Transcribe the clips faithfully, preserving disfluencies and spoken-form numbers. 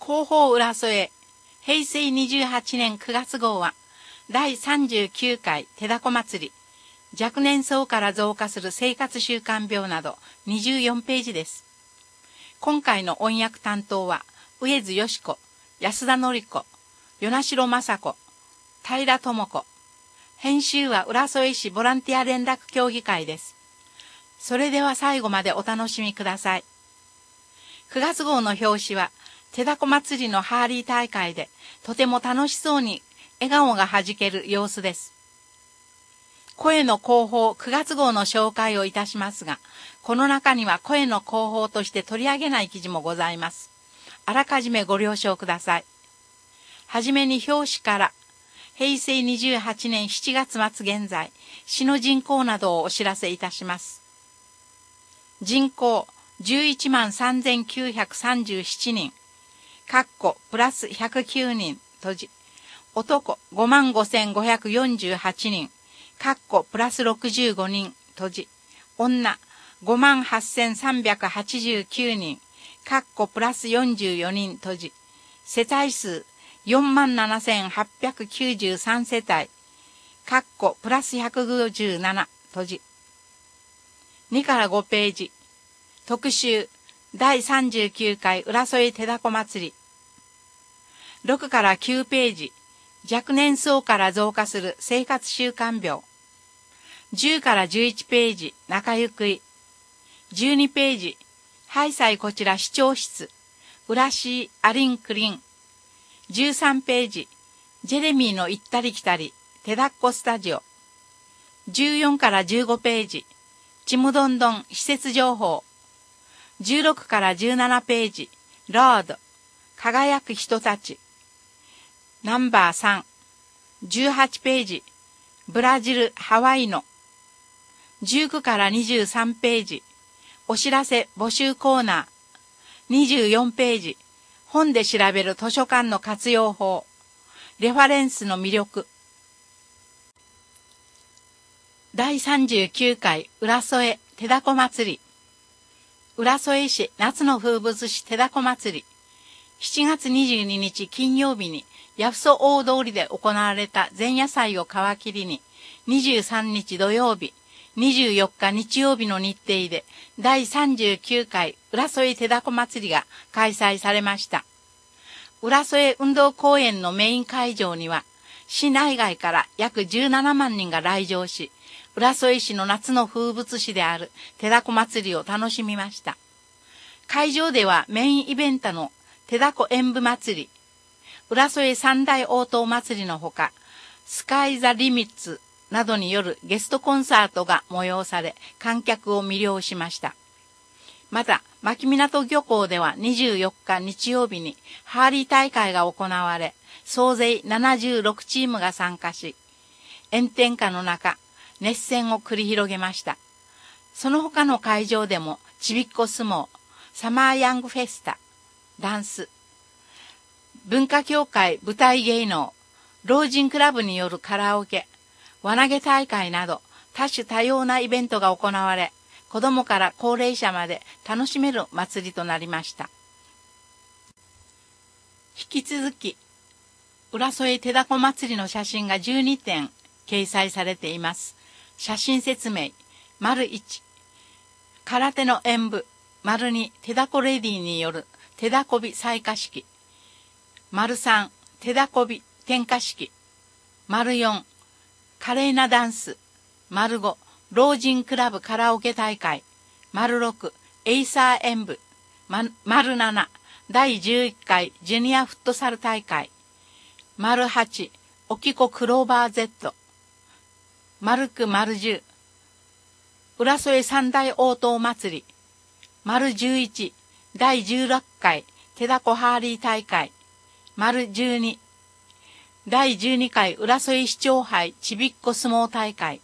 広報浦添へいせいにじゅうはちねんくがつ号はだいさんじゅうきゅうかい手だこ祭り、若年層から増加する生活習慣病などにじゅうよんページです。今回の音訳担当は上津よし子、安田典子、与那城雅子、平智子。編集は浦添市ボランティア連絡協議会です。それでは最後までお楽しみください。くがつ号の表紙は手だこ祭りのハーリー大会でとても楽しそうに笑顔がはじける様子です。声の広報くがつ号の紹介をいたしますが、この中には声の広報として取り上げない記事もございます。あらかじめご了承ください。はじめに表紙からへいせいにじゅうはちねんしちがつまつ現在、市の人口などをお知らせいたします。人口じゅういちまんさんぜんきゅうひゃくさんじゅうななにん、かっこプラスひゃくきゅうにん、閉じ。男ごまんごせんごひゃくよんじゅうはちにん、かっこプラスろくじゅうごにん、閉じ。女ごまんはっせんさんびゃくはちじゅうきゅうにん、かっこプラスよんじゅうよにん、閉じ。世帯数よんまんななせんはっぴゃくきゅうじゅうさんせたい、かっこプラスひゃくごじゅうなな、閉じ。にからごページ。特集だいさんじゅうきゅうかい浦添手だこ祭り。ろくからきゅうページ。若年層から増加する生活習慣病。じゅうからじゅういちページ。中ゆくい。じゅうにページ。ハイサイこちら視聴室。浦市アリンクリン。じゅうさんページ。ジェレミーの行ったり来たり。手だっこスタジオ。じゅうよんからじゅうごページ。ちむどんどん施設情報。じゅうろくからじゅうななページ。ロード。輝く人たち。ナンバーさん。じゅうはちページ。ブラジル、ハワイの。じゅうくからにじゅうさんページ。お知らせ募集コーナー。にじゅうよんページ。本で調べる図書館の活用法。レファレンスの魅力。だいさんじゅうきゅうかい浦添手だこ祭り。浦添市夏の風物詩手だこ祭り。しちがつにじゅうににち金曜日に八房大通りで行われた前夜祭を皮切りに、にじゅうさんにち土曜日、にじゅうよっか日曜日の日程でだいさんじゅうきゅうかい浦添手だこ祭りが開催されました。浦添運動公園のメイン会場には、市内外から約じゅうななまんにんが来場し、浦添市の夏の風物詩である手だこ祭りを楽しみました。会場ではメインイベントの手だこ演舞祭り、浦添三大応答祭りのほか、スカイザリミッツなどによるゲストコンサートが催され、観客を魅了しました。また、牧港漁港ではにじゅうよっか日曜日にハーリー大会が行われ、総勢ななじゅうろくチームが参加し、炎天下の中、熱戦を繰り広げました。その他の会場でも、ちびっこ相撲、サマーヤングフェスタ、ダンス、文化協会舞台芸能、老人クラブによるカラオケ、輪投げ大会など多種多様なイベントが行われ、子どもから高齢者まで楽しめる祭りとなりました。引き続き、浦添手だこ祭りの写真がじゅうにてん掲載されています。写真説明、丸いち、空手の演舞、丸に手だこレディによる手だこび採火式、丸さん、手だこび点火式、丸よん、華麗なダンス、丸ご、老人クラブカラオケ大会、丸ろく、エイサー演舞、ま、丸なな、だいじゅういっかいジュニアフットサル大会、丸はち、おきこクローバー Z、丸く丸じゅう、浦添三大応答祭り、丸じゅういち、だいじゅうろっかい手だこハーリー大会、丸じゅうに、だいじゅうにかい浦添市長杯ちびっこ相撲大会、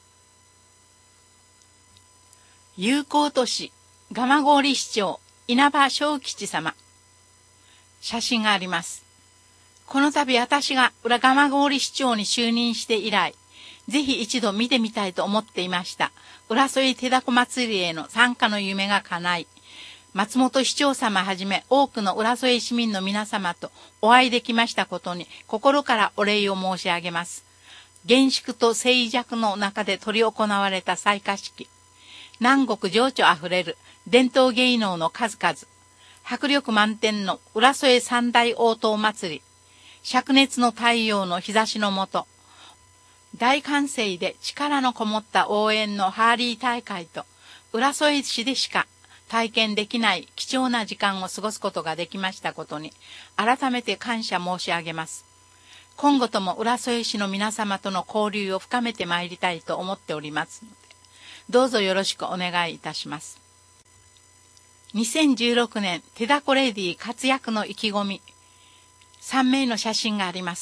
友好都市蒲郡市長稲葉正吉様。写真があります。この度私が浦蒲郡市長に就任して以来、ぜひ一度見てみたいと思っていました。浦添手だこ祭りへの参加の夢が叶い、 松本市長様はじめ多くの浦添市民の皆様とお会いできましたことに心からお礼を申し上げます。厳粛と静寂の中で執り行われた採火式。南国情緒あふれる伝統芸能の数々。迫力満点の浦添三大応答祭り。灼熱の太陽の日差しのもと。大歓声で力のこもった応援のハーリー大会と、浦添市でしか体験できない貴重な時間を過ごすことができましたことに、改めて感謝申し上げます。今後とも浦添市の皆様との交流を深めてまいりたいと思っておりますので、どうぞよろしくお願いいたします。にせんじゅうろくねん、手だこレディ活躍の意気込み、さんめいの写真があります。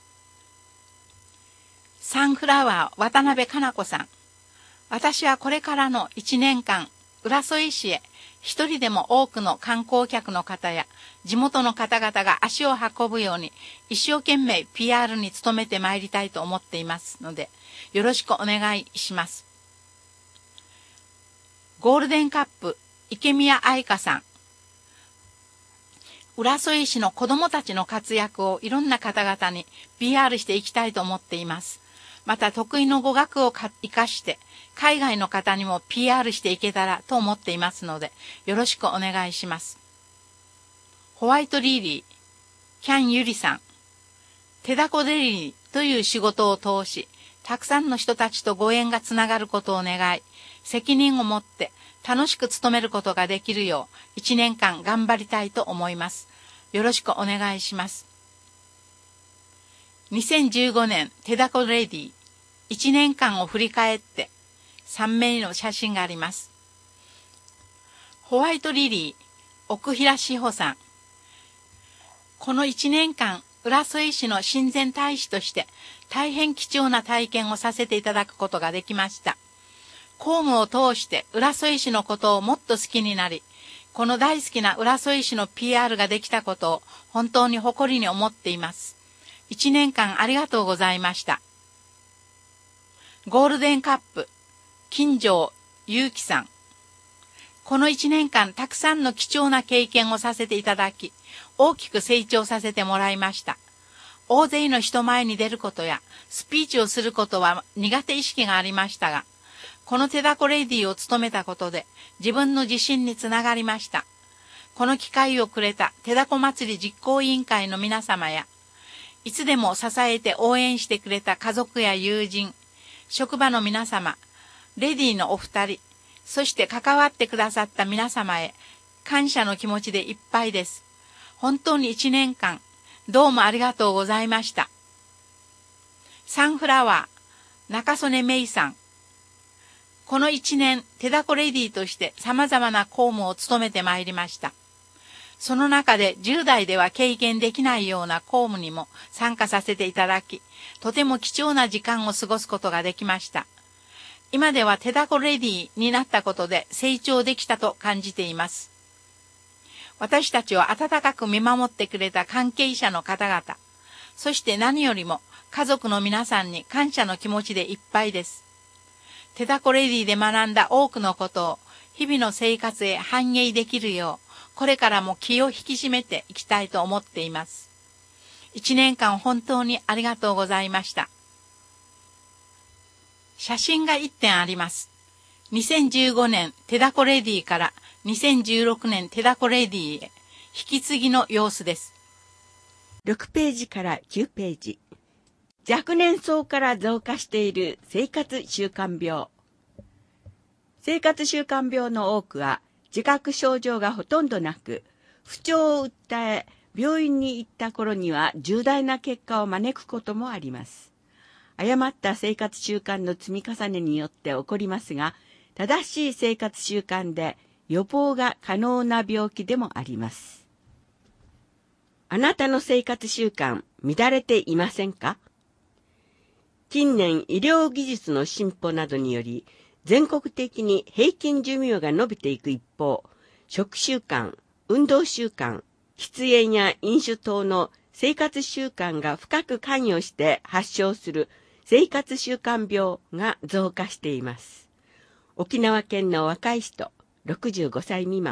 サンフラワー渡辺かな子さん。私はこれからのいちねんかん、浦添市へ一人でも多くの観光客の方や地元の方々が足を運ぶように一生懸命 ピーアール に努めてまいりたいと思っていますので、よろしくお願いします。ゴールデンカップ池宮愛香さん。浦添市の子どもたちの活躍をいろんな方々に ピーアール していきたいと思っています。また得意の語学を活かして海外の方にも ピーアール していけたらと思っていますので、よろしくお願いします。ホワイトリリー、キャンユリさん。手だこデリーという仕事を通し、たくさんの人たちとご縁がつながることを願い、責任を持って楽しく務めることができるよう、一年間頑張りたいと思います。よろしくお願いします。にせんじゅうごねん、手だこレディ、一年間を振り返って、さんめいの写真があります。ホワイトリリー、奥平志保さん。この一年間、浦添市の親善大使として、大変貴重な体験をさせていただくことができました。公務を通して浦添市のことをもっと好きになり、この大好きな浦添市の ピーアール ができたことを本当に誇りに思っています。一年間ありがとうございました。ゴールデンカップ、金城祐樹さん。この一年間たくさんの貴重な経験をさせていただき、大きく成長させてもらいました。大勢の人前に出ることやスピーチをすることは苦手意識がありましたが、この手だこレディを務めたことで自分の自信につながりました。この機会をくれた手だこ祭り実行委員会の皆様や、いつでも支えて応援してくれた家族や友人、職場の皆様、レディのお二人、そして関わってくださった皆様へ感謝の気持ちでいっぱいです。本当に一年間、どうもありがとうございました。サンフラワー、中曽根芽衣さん。この一年、手だこレディとして様々な公務を務めてまいりました。その中でじゅうだいでは経験できないような公務にも参加させていただき、とても貴重な時間を過ごすことができました。今では手だこレディになったことで成長できたと感じています。私たちを温かく見守ってくれた関係者の方々、そして何よりも家族の皆さんに感謝の気持ちでいっぱいです。手だこレディで学んだ多くのことを日々の生活へ反映できるよう、これからも気を引き締めていきたいと思っています。一年間本当にありがとうございました。写真が一点あります。にせんじゅうごねん手だこレディからにせんじゅうろくねん手だこレディへ引き継ぎの様子です。 ろくページからきゅうページ。若年層から増加している生活習慣病。生活習慣病の多くは自覚症状がほとんどなく、不調を訴え、病院に行った頃には重大な結果を招くこともあります。誤った生活習慣の積み重ねによって起こりますが、正しい生活習慣で予防が可能な病気でもあります。あなたの生活習慣、乱れていませんか？近年、医療技術の進歩などにより、全国的に平均寿命が伸びていく一方、食習慣、運動習慣、喫煙や飲酒等の生活習慣が深く関与して発症する生活習慣病が増加しています。沖縄県の若い人、ろくじゅうごさい未満、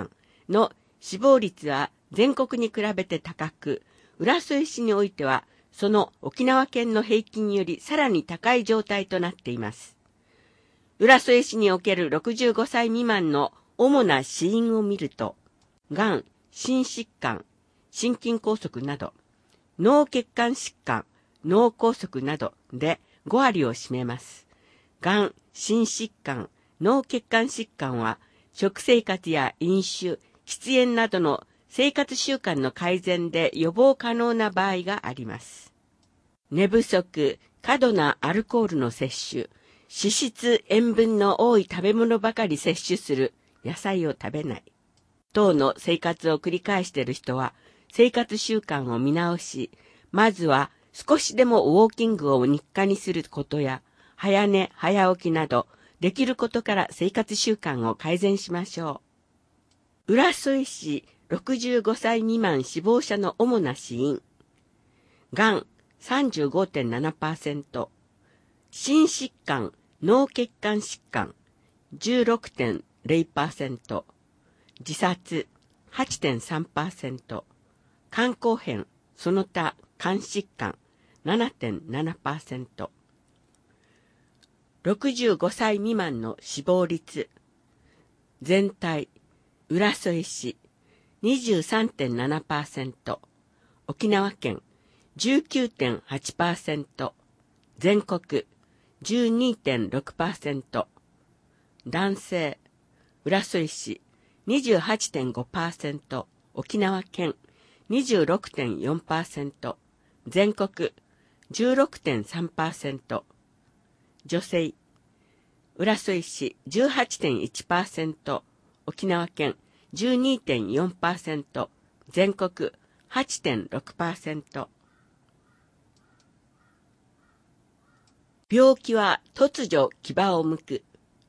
の死亡率は全国に比べて高く、浦添市においてはその沖縄県の平均よりさらに高い状態となっています。浦添市におけるろくじゅうごさい未満の主な死因を見ると、がん、心疾患、心筋梗塞など、脳血管疾患、脳梗塞などでごわりを占めます。がん、心疾患、脳血管疾患は、食生活や飲酒、喫煙などの生活習慣の改善で予防可能な場合があります。寝不足、過度なアルコールの摂取、脂質、塩分の多い食べ物ばかり摂取する、野菜を食べない等の生活を繰り返している人は、生活習慣を見直し、まずは少しでもウォーキングを日課にすることや、早寝早起きなど、できることから生活習慣を改善しましょう。浦添市ろくじゅうごさい未満死亡者の主な死因。がん さんじゅうごてんななパーセント、心疾患、脳血管疾患 じゅうろくてんゼロパーセント、自殺 はちてんさんパーセント、肝硬変、その他肝疾患 ななてんななパーセント、ろくじゅうごさい未満の死亡率。全体、浦添市 にじゅうさんてんななパーセント、沖縄県 じゅうきゅうてんはちパーセント、全国 じゅうにてんろくパーセント、男性、浦添市 にじゅうはちてんごパーセント、沖縄県 にじゅうろくてんよんパーセント、全国 じゅうろくてんさんパーセント、女性、浦添市 じゅうはちてんいちパーセント、沖縄県 じゅうにてんよんパーセント、全国 はちてんろくパーセント。病気は突如牙を剥く。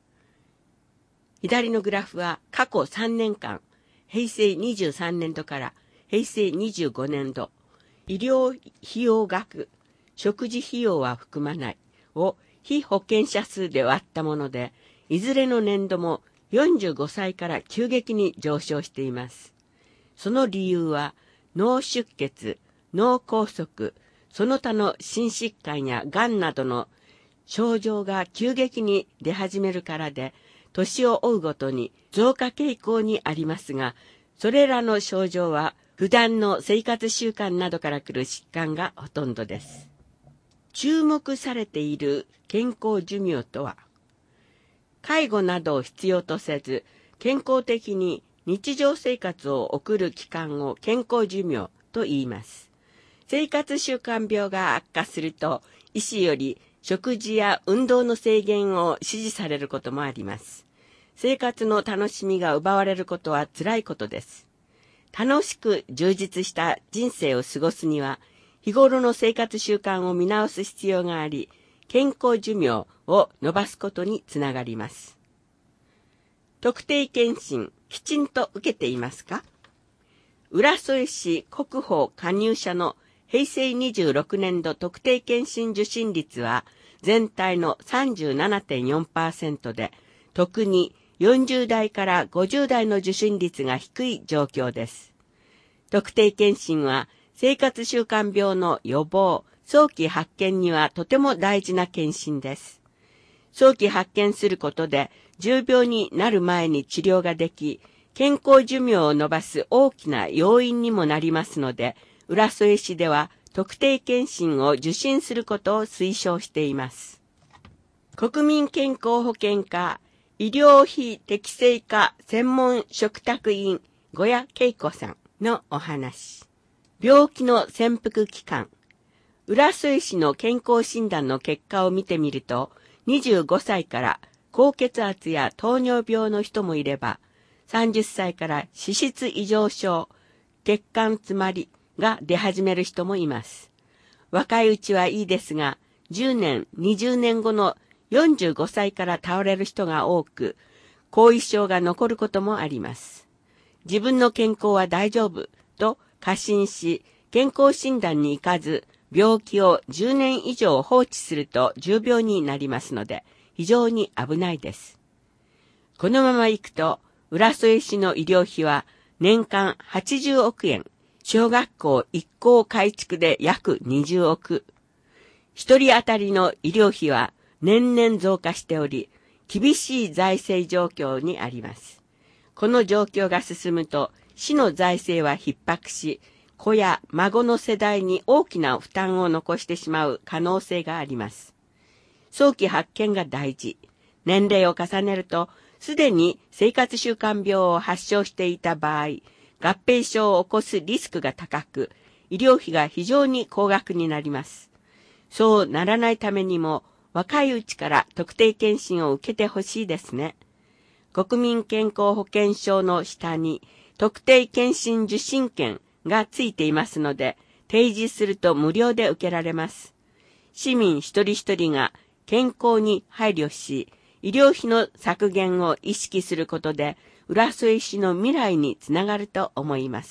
左のグラフは過去さんねんかん、へいせいにじゅうさんねんどからへいせいにじゅうごねんど、医療費用額、食事費用は含まないを被保険者数で割ったもので、いずれの年度もよんじゅうごさいから急激に上昇しています。その理由は、脳出血、脳梗塞、その他の心疾患やがんなどの症状が急激に出始めるからで、年を追うごとに増加傾向にありますが、それらの症状は普段の生活習慣などから来る疾患がほとんどです。注目されている健康寿命とは、介護などを必要とせず、健康的に日常生活を送る期間を健康寿命と言います。生活習慣病が悪化すると、医師より食事や運動の制限を指示されることもあります。生活の楽しみが奪われることは辛いことです。楽しく充実した人生を過ごすには、日頃の生活習慣を見直す必要があり、健康寿命を伸ばすことにつながります。特定健診、きちんと受けていますか？浦添市国保加入者のへいせいにじゅうろくねんど特定健診受診率は全体の さんじゅうななてんよんパーセント で、特によんじゅうだいからごじゅうだいの受診率が低い状況です。特定健診は生活習慣病の予防、早期発見にはとても大事な検診です。早期発見することで重病になる前に治療ができ、健康寿命を伸ばす大きな要因にもなりますので、浦添市では特定健診を受診することを推奨しています。国民健康保険課医療費適正化専門嘱託員小谷恵子さんのお話。病気の潜伏期間。浦添市の健康診断の結果を見てみると、にじゅうごさいから高血圧や糖尿病の人もいれば、さんじゅっさいから脂質異常症、血管詰まりが出始める人もいます。若いうちはいいですが、じゅうねん、にじゅうねんごのよんじゅうごさいから倒れる人が多く、後遺症が残ることもあります。自分の健康は大丈夫と過信し、健康診断に行かず、病気をじゅうねん以上放置すると重病になりますので、非常に危ないです。このまま行くと、浦添市の医療費は年間はちじゅうおくえん、小学校一校改築で約にじゅうおく。一人当たりの医療費は年々増加しており、厳しい財政状況にあります。この状況が進むと、市の財政は逼迫し、子や孫の世代に大きな負担を残してしまう可能性があります。早期発見が大事。年齢を重ねると、すでに生活習慣病を発症していた場合、合併症を起こすリスクが高く、医療費が非常に高額になります。そうならないためにも、若いうちから特定健診を受けてほしいですね。国民健康保険証の下に特定健診受診券がついていますので、提示すると無料で受けられます。市民一人一人が健康に配慮し、医療費の削減を意識することで、浦添市の未来につながると思います。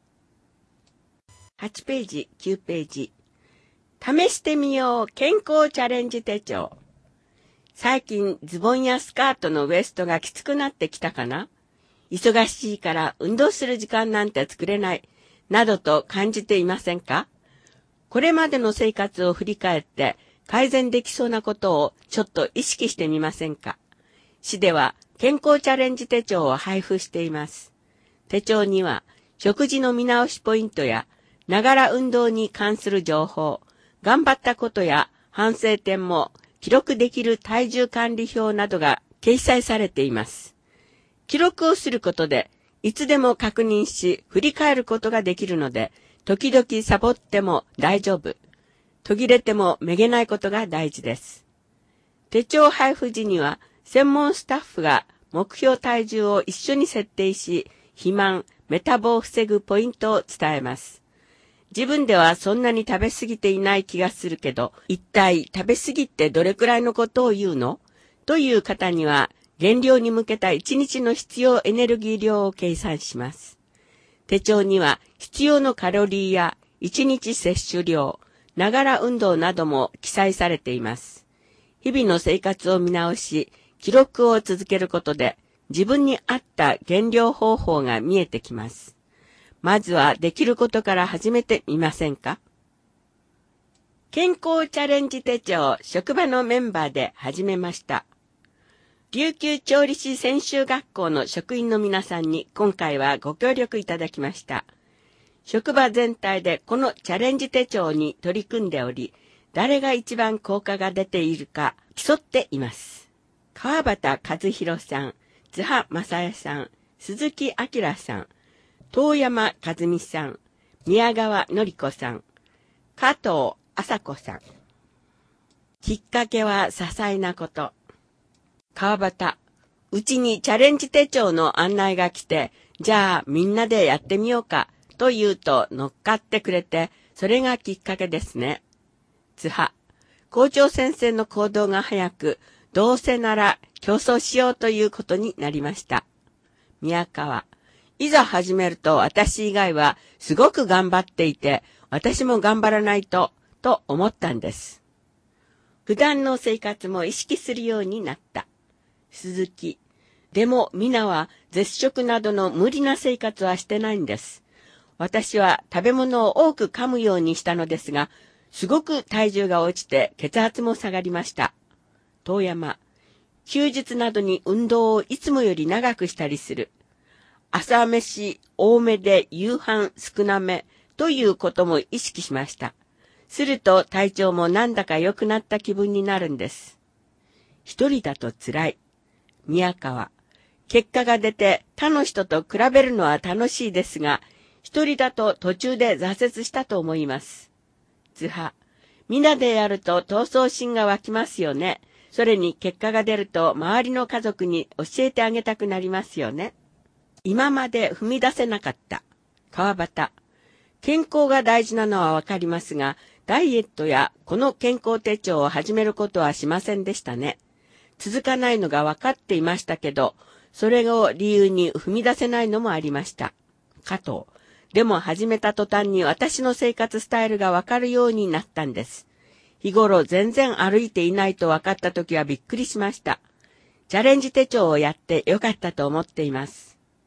はちページ、きゅうページ。試してみよう健康チャレンジ手帳。最近ズボンやスカートのウエストがきつくなってきたかな？忙しいから運動する時間なんて作れない、などと感じていませんか？これまでの生活を振り返って改善できそうなことをちょっと意識してみませんか？市では健康チャレンジ手帳を配布しています。手帳には食事の見直しポイントやながら運動に関する情報、頑張ったことや反省点も記録できる体重管理表などが掲載されています。記録をすることでいつでも確認し振り返ることができるので、時々サボっても大丈夫。途切れてもめげないことが大事です。手帳配布時には専門スタッフが目標体重を一緒に設定し、肥満、メタボを防ぐポイントを伝えます。自分ではそんなに食べ過ぎていない気がするけど、一体食べ過ぎってどれくらいのことを言うの？という方には、減量に向けたいちにちの必要エネルギー量を計算します。手帳には必要のカロリーやいちにち摂取量、ながら運動なども記載されています。日々の生活を見直し、記録を続けることで、自分に合った減量方法が見えてきます。まずはできることから始めてみませんか？健康チャレンジ手帳を職場のメンバーで始めました。琉球調理師専修学校の職員の皆さんに今回はご協力いただきました。職場全体でこのチャレンジ手帳に取り組んでおり、誰が一番効果が出ているか競っています。川端和弘さん、津波正恵さん、鈴木明さん、遠山和美さん、宮川典子さん、加藤麻子さん。きっかけは些細なこと。川端、うちにチャレンジ手帳の案内が来て、じゃあみんなでやってみようかと言うと乗っかってくれて、それがきっかけですね。津波、校長先生の行動が早く、どうせなら競争しようということになりました。宮川、いざ始めると私以外はすごく頑張っていて、私も頑張らないと、と思ったんです。普段の生活も意識するようになった。鈴木、でも皆は絶食などの無理な生活はしてないんです。私は食べ物を多く噛むようにしたのですが、すごく体重が落ちて血圧も下がりました。遠山、休日などに運動をいつもより長くしたりする。朝飯多めで夕飯少なめということも意識しました。すると体調もなんだか良くなった気分になるんです。一人だと辛い。宮川、結果が出て他の人と比べるのは楽しいですが、一人だと途中で挫折したと思います。津波、みんなでやると闘争心が湧きますよね。それに結果が出ると周りの家族に教えてあげたくなりますよね。今まで踏み出せなかった。川端、健康が大事なのはわかりますが、ダイエットやこの健康手帳を始めることはしませんでしたね。続かないのが分かっていましたけど、それを理由に踏み出せないのもありました。加藤、でも始めた途端に私の生活スタイルがわかるようになったんです。日頃全然歩いていないと分かった時はびっくりしました。チャレンジ手帳をやってよかったと思っています。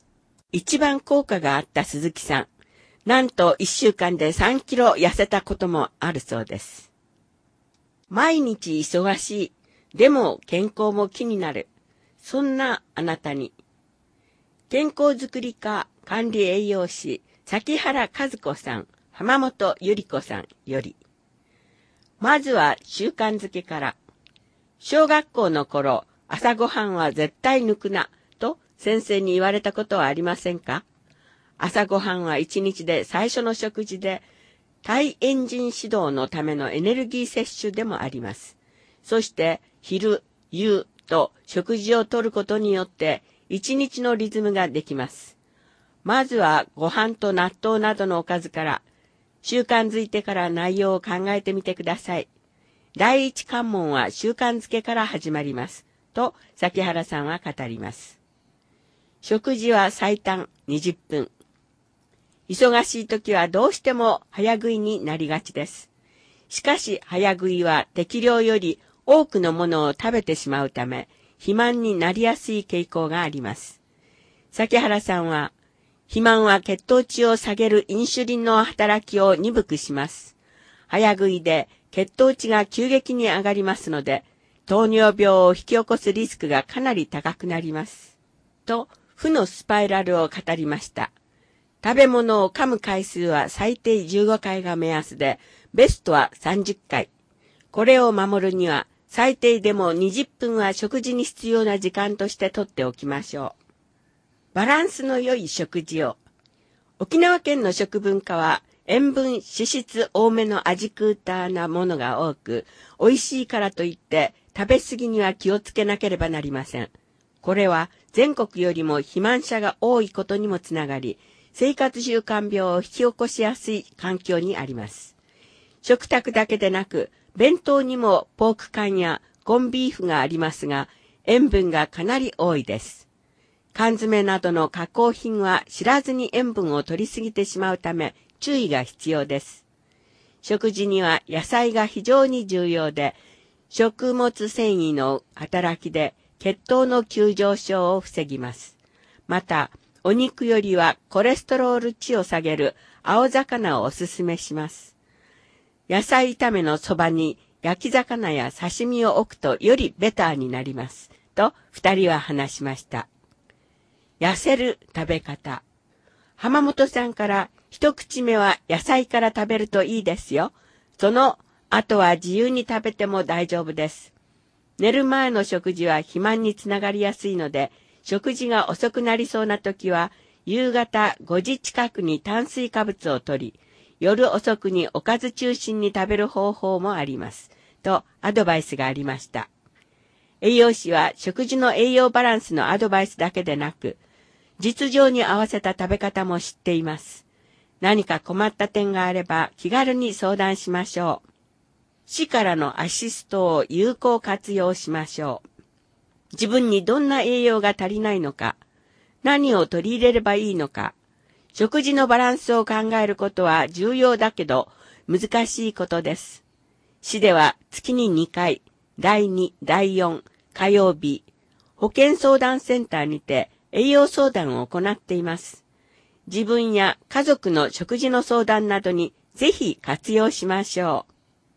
一番効果があった鈴木さん。なんといっしゅうかんでさんキロ痩せたこともあるそうです。毎日忙しい。でも健康も気になる。そんなあなたに。健康づくり課管理栄養士、崎原和子さん、浜本ゆり子さんより。まずは習慣づけから。小学校の頃、朝ごはんは絶対抜くな、と先生に言われたことはありませんか？朝ごはんは一日で最初の食事で、体エンジン始動のためのエネルギー摂取でもあります。そして昼、夕と食事をとることによって一日のリズムができます。まずはご飯と納豆などのおかずから、習慣づいてから内容を考えてみてください。第一関門は習慣づけから始まります。と、崎原さんは語ります。食事は最短にじゅっぷん。忙しい時はどうしても早食いになりがちです。しかし早食いは適量より多くのものを食べてしまうため、肥満になりやすい傾向があります。崎原さんは、肥満は血糖値を下げるインシュリンの働きを鈍くします。早食いで血糖値が急激に上がりますので、糖尿病を引き起こすリスクがかなり高くなります。と、負のスパイラルを語りました。食べ物を噛む回数は最低じゅうごかいが目安で、ベストはさんじゅっかい。これを守るには、最低でもにじゅっぷんは食事に必要な時間としてとっておきましょう。バランスの良い食事を。沖縄県の食文化は、塩分、脂質多めの味クーターなものが多く、美味しいからといって食べ過ぎには気をつけなければなりません。これは全国よりも肥満者が多いことにもつながり、生活習慣病を引き起こしやすい環境にあります。食卓だけでなく、弁当にもポーク缶やコンビーフがありますが、塩分がかなり多いです。缶詰などの加工品は知らずに塩分を取りすぎてしまうため、注意が必要です。食事には野菜が非常に重要で、食物繊維の働きで血糖の急上昇を防ぎます。また、お肉よりはコレステロール値を下げる青魚をおすすめします。野菜炒めのそばに焼き魚や刺身を置くとよりベターになります。と二人は話しました。痩せる食べ方。浜本さんから一口目は野菜から食べるといいですよ。その後は自由に食べても大丈夫です。寝る前の食事は肥満につながりやすいので、食事が遅くなりそうな時は、夕方ごじ近くに炭水化物を取り、夜遅くにおかず中心に食べる方法もあります。とアドバイスがありました。栄養士は食事の栄養バランスのアドバイスだけでなく、実情に合わせた食べ方も知っています。何か困った点があれば気軽に相談しましょう。市からのアシストを有効活用しましょう。自分にどんな栄養が足りないのか、何を取り入れればいいのか、食事のバランスを考えることは重要だけど難しいことです。市では月ににかい、だいに、だいよん、火曜日、保健相談センターにて栄養相談を行っています。自分や家族の食事の相談などにぜひ活用しましょう。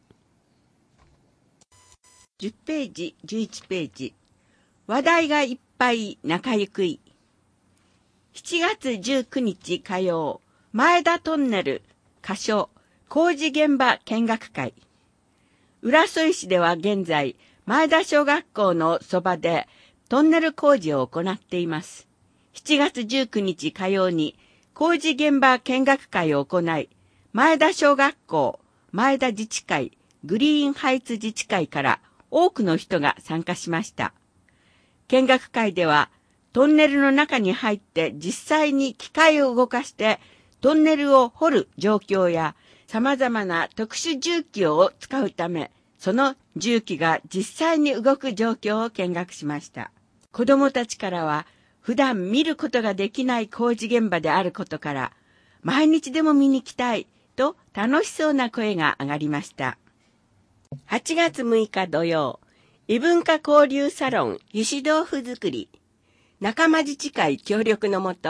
じゅっページ、じゅういちページ。話題がいっぱい仲ゆくい。しちがつじゅうくにち火曜、前田トンネル、仮称、工事現場見学会。浦添市では現在、前田小学校のそばでトンネル工事を行っています。しちがつじゅうくにち火曜に工事現場見学会を行い、前田小学校、前田自治会、グリーンハイツ自治会から多くの人が参加しました。見学会では、トンネルの中に入って実際に機械を動かしてトンネルを掘る状況や様々な特殊重機を使うため、その重機が実際に動く状況を見学しました。子どもたちからは普段見ることができない工事現場であることから、毎日でも見に来たいと楽しそうな声が上がりました。はちがつむいか土曜、異文化交流サロン油脂豆腐作り。仲間自治会協力のもと、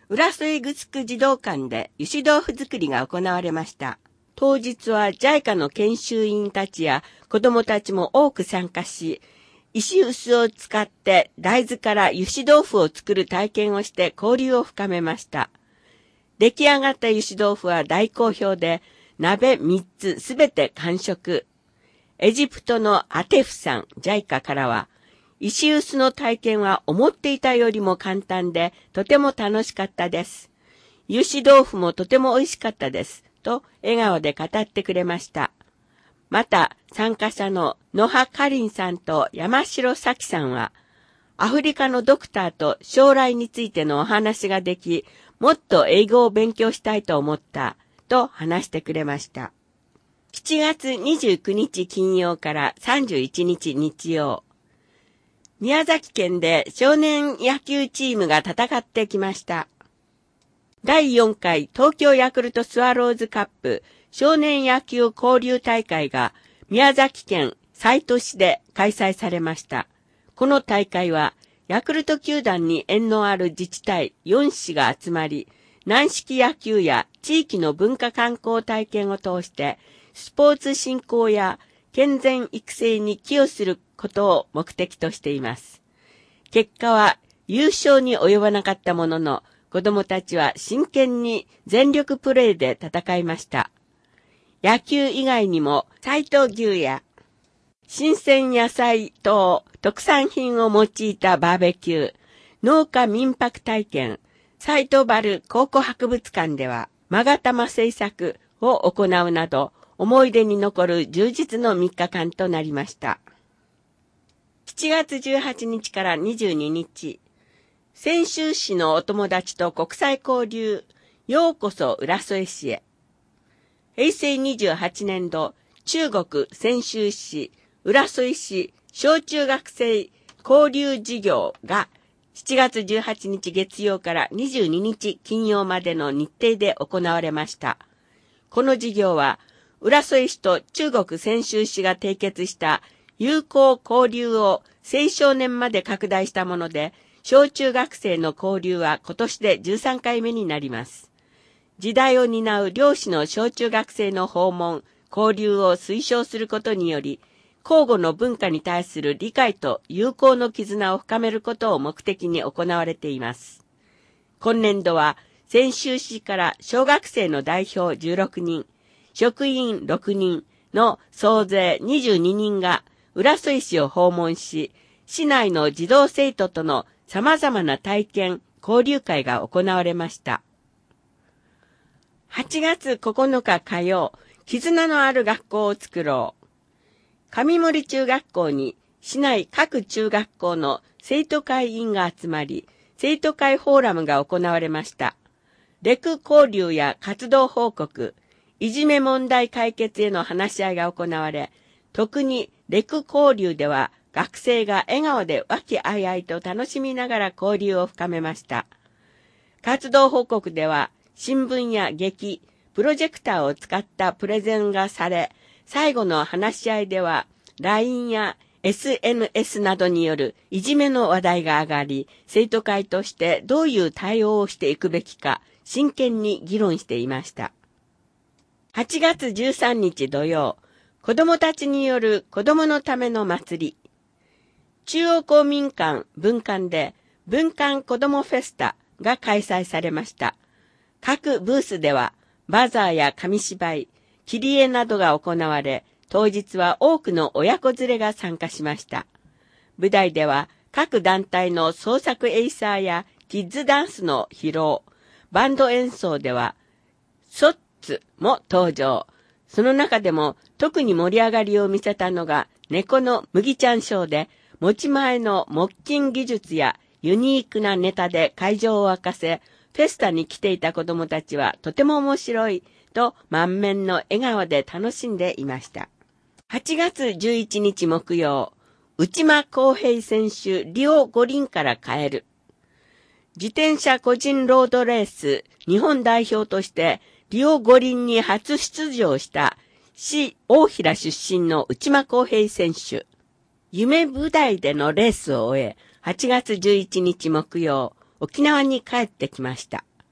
浦添グスク児童館で油脂豆腐作りが行われました。当日は ジャイカ の研修員たちや子供たちも多く参加し、石臼を使って大豆から油脂豆腐を作る体験をして交流を深めました。出来上がった油脂豆腐は大好評で、鍋みっつすべて完食。エジプトのアテフさん ジャイカ からは、石臼の体験は思っていたよりも簡単でとても楽しかったです。油脂豆腐もとても美味しかったです。と笑顔で語ってくれました。また参加者の野葉かりんさんと山城咲さんは、アフリカのドクターと将来についてのお話ができ、もっと英語を勉強したいと思ったと話してくれました。しちがつにじゅうくにち金曜からさんじゅういちにち日曜、宮崎県で少年野球チームが戦ってきました。だいよんかい東京ヤクルトスワローズカップ少年野球交流大会が宮崎県西都市で開催されました。この大会はヤクルト球団に縁のある自治体よんしが集まり、軟式野球や地域の文化観光体験を通してスポーツ振興や健全育成に寄与することを目的としています。結果は優勝に及ばなかったものの、子供たちは真剣に全力プレーで戦いました。野球以外にも、斎藤牛や新鮮野菜等特産品を用いたバーベキュー、農家民泊体験、斎藤原考古博物館では、勾玉製作を行うなど、思い出に残る充実のみっかかんとなりました。しちがつじゅうはちにちからにじゅうににち、泉州市のお友達と国際交流、ようこそ浦添市へ。へいせいにじゅうはちねんど、中国泉州市、浦添市小中学生交流事業がしちがつじゅうはちにち月曜からにじゅうににち金曜までの日程で行われました。この事業は、浦添市と中国泉州市が締結した友好交流を青少年まで拡大したもので、小中学生の交流は今年でじゅうさんかいめになります。時代を担う漁師の小中学生の訪問、交流を推奨することにより、交互の文化に対する理解と友好の絆を深めることを目的に行われています。今年度は、泉州市から小学生の代表じゅうろくにん、職員ろくにんの総勢にじゅうににんが浦添市を訪問し、市内の児童生徒との様々な体験、交流会が行われました。はちがつここのか火曜、絆のある学校を作ろう。上森中学校に市内各中学校の生徒会員が集まり、生徒会フォーラムが行われました。レク交流や活動報告、いじめ問題解決への話し合いが行われ、特にレク交流では学生が笑顔で和気あいあいと楽しみながら交流を深めました。活動報告では新聞や劇、プロジェクターを使ったプレゼンがされ、最後の話し合いでは ライン や エスエヌエス などによるいじめの話題が上がり、生徒会としてどういう対応をしていくべきか真剣に議論していました。はちがつじゅうさんにち土曜、子供たちによる子供のための祭り。中央公民館分館で分館子どもフェスタが開催されました。各ブースではバザーや紙芝居、切り絵などが行われ、当日は多くの親子連れが参加しました。舞台では各団体の創作エイサーやキッズダンスの披露、バンド演奏ではソッツも登場。その中でも特に盛り上がりを見せたのが猫の麦ちゃんショーで、持ち前の木琴技術やユニークなネタで会場を沸かせ、フェスタに来ていた子供たちはとても面白いと満面の笑顔で楽しんでいました。はちがつじゅういちにち木曜、内間康平選手リオ五輪から帰る。自転車個人ロードレース日本代表としてリオ五輪に初出場した市大平出身の内間康平選手。夢舞台でのレースを終え、はちがつじゅういちにち木曜、沖縄に帰ってきました。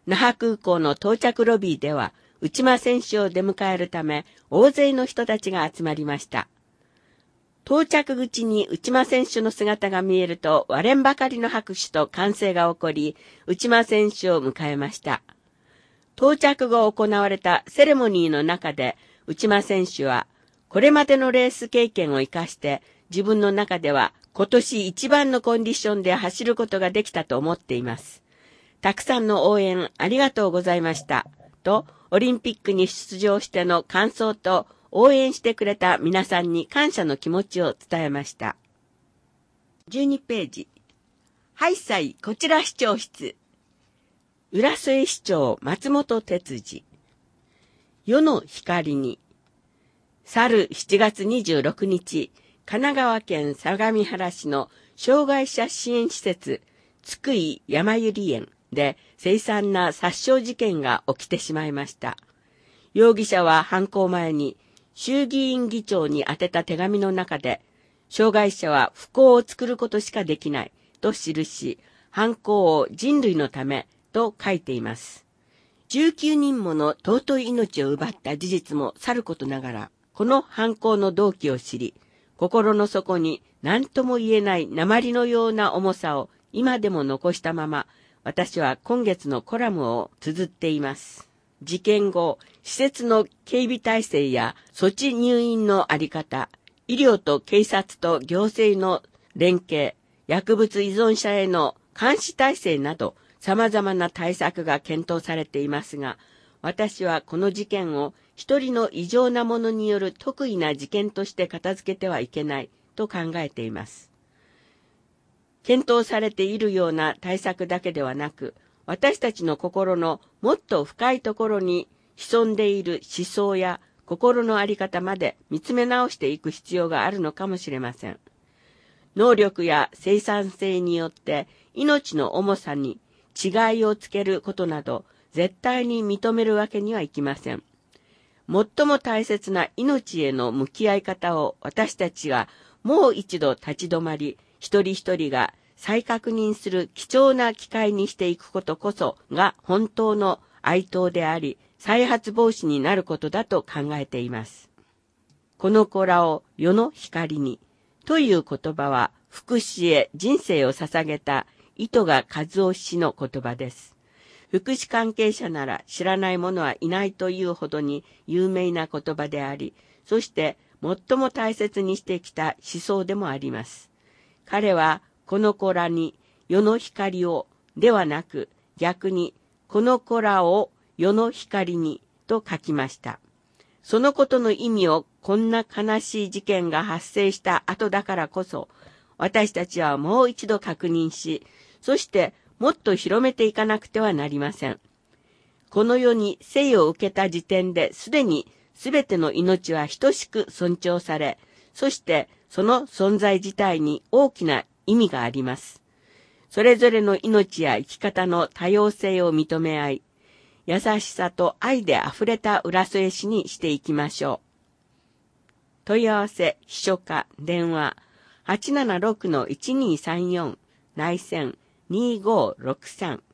那覇空港の到着ロビーでは、内間選手を出迎えるため、大勢の人たちが集まりました。到着口に内間選手の姿が見えると、割れんばかりの拍手と歓声が起こり、内間選手を迎えました。到着後行われたセレモニーの中で、内間選手は、これまでのレース経験を生かして、自分の中では今年一番のコンディションで走ることができたと思っています。たくさんの応援ありがとうございました。と、オリンピックに出場しての感想と、応援してくれた皆さんに感謝の気持ちを伝えました。じゅうにページ。ハイサイこちら市長室。浦添市長松本哲司。夜の光に。去るしちがつにじゅうろくにち、神奈川県相模原市の障害者支援施設、津久井やまゆり園で凄惨な殺傷事件が起きてしまいました。容疑者は犯行前に、衆議院議長に宛てた手紙の中で、障害者は不幸を作ることしかできないと記し、犯行を人類のためと書いています。じゅうきゅうにんもの尊い命を奪った事実もさることながら、この犯行の動機を知り、心の底に何とも言えない鉛のような重さを今でも残したまま、私は今月のコラムを綴っています。事件後、施設の警備体制や措置入院のあり方、医療と警察と行政の連携、薬物依存者への監視体制など様々な対策が検討されていますが、私はこの事件を一人の異常な者による特異な事件として片付けてはいけないと考えています。検討されているような対策だけではなく、私たちの心のもっと深いところに潜んでいる思想や心の在り方まで見つめ直していく必要があるのかもしれません。能力や生産性によって命の重さに違いをつけることなど絶対に認めるわけにはいきません。最も大切な命への向き合い方を私たちがもう一度立ち止まり、一人一人が再確認する貴重な機会にしていくことこそが本当の哀悼であり、再発防止になることだと考えています。この子らを世の光にという言葉は福祉へ人生を捧げた糸賀和夫氏の言葉です。福祉関係者なら知らない者はいないというほどに有名な言葉であり、そして最も大切にしてきた思想でもあります。彼はこの子らに世の光をではなく逆にこの子らを世の光にと書きました。そのことの意味をこんな悲しい事件が発生した後だからこそ私たちはもう一度確認し、そしてもっと広めていかなくてはなりません。この世に生を受けた時点ですでにすべての命は等しく尊重され、そしてその存在自体に大きな意味があります。それぞれの命や生き方の多様性を認め合い、優しさと愛であふれた浦添市にしていきましょう。問い合わせ、秘書課、電話、はちななろくのいちにさんよん、内線にごろくさん。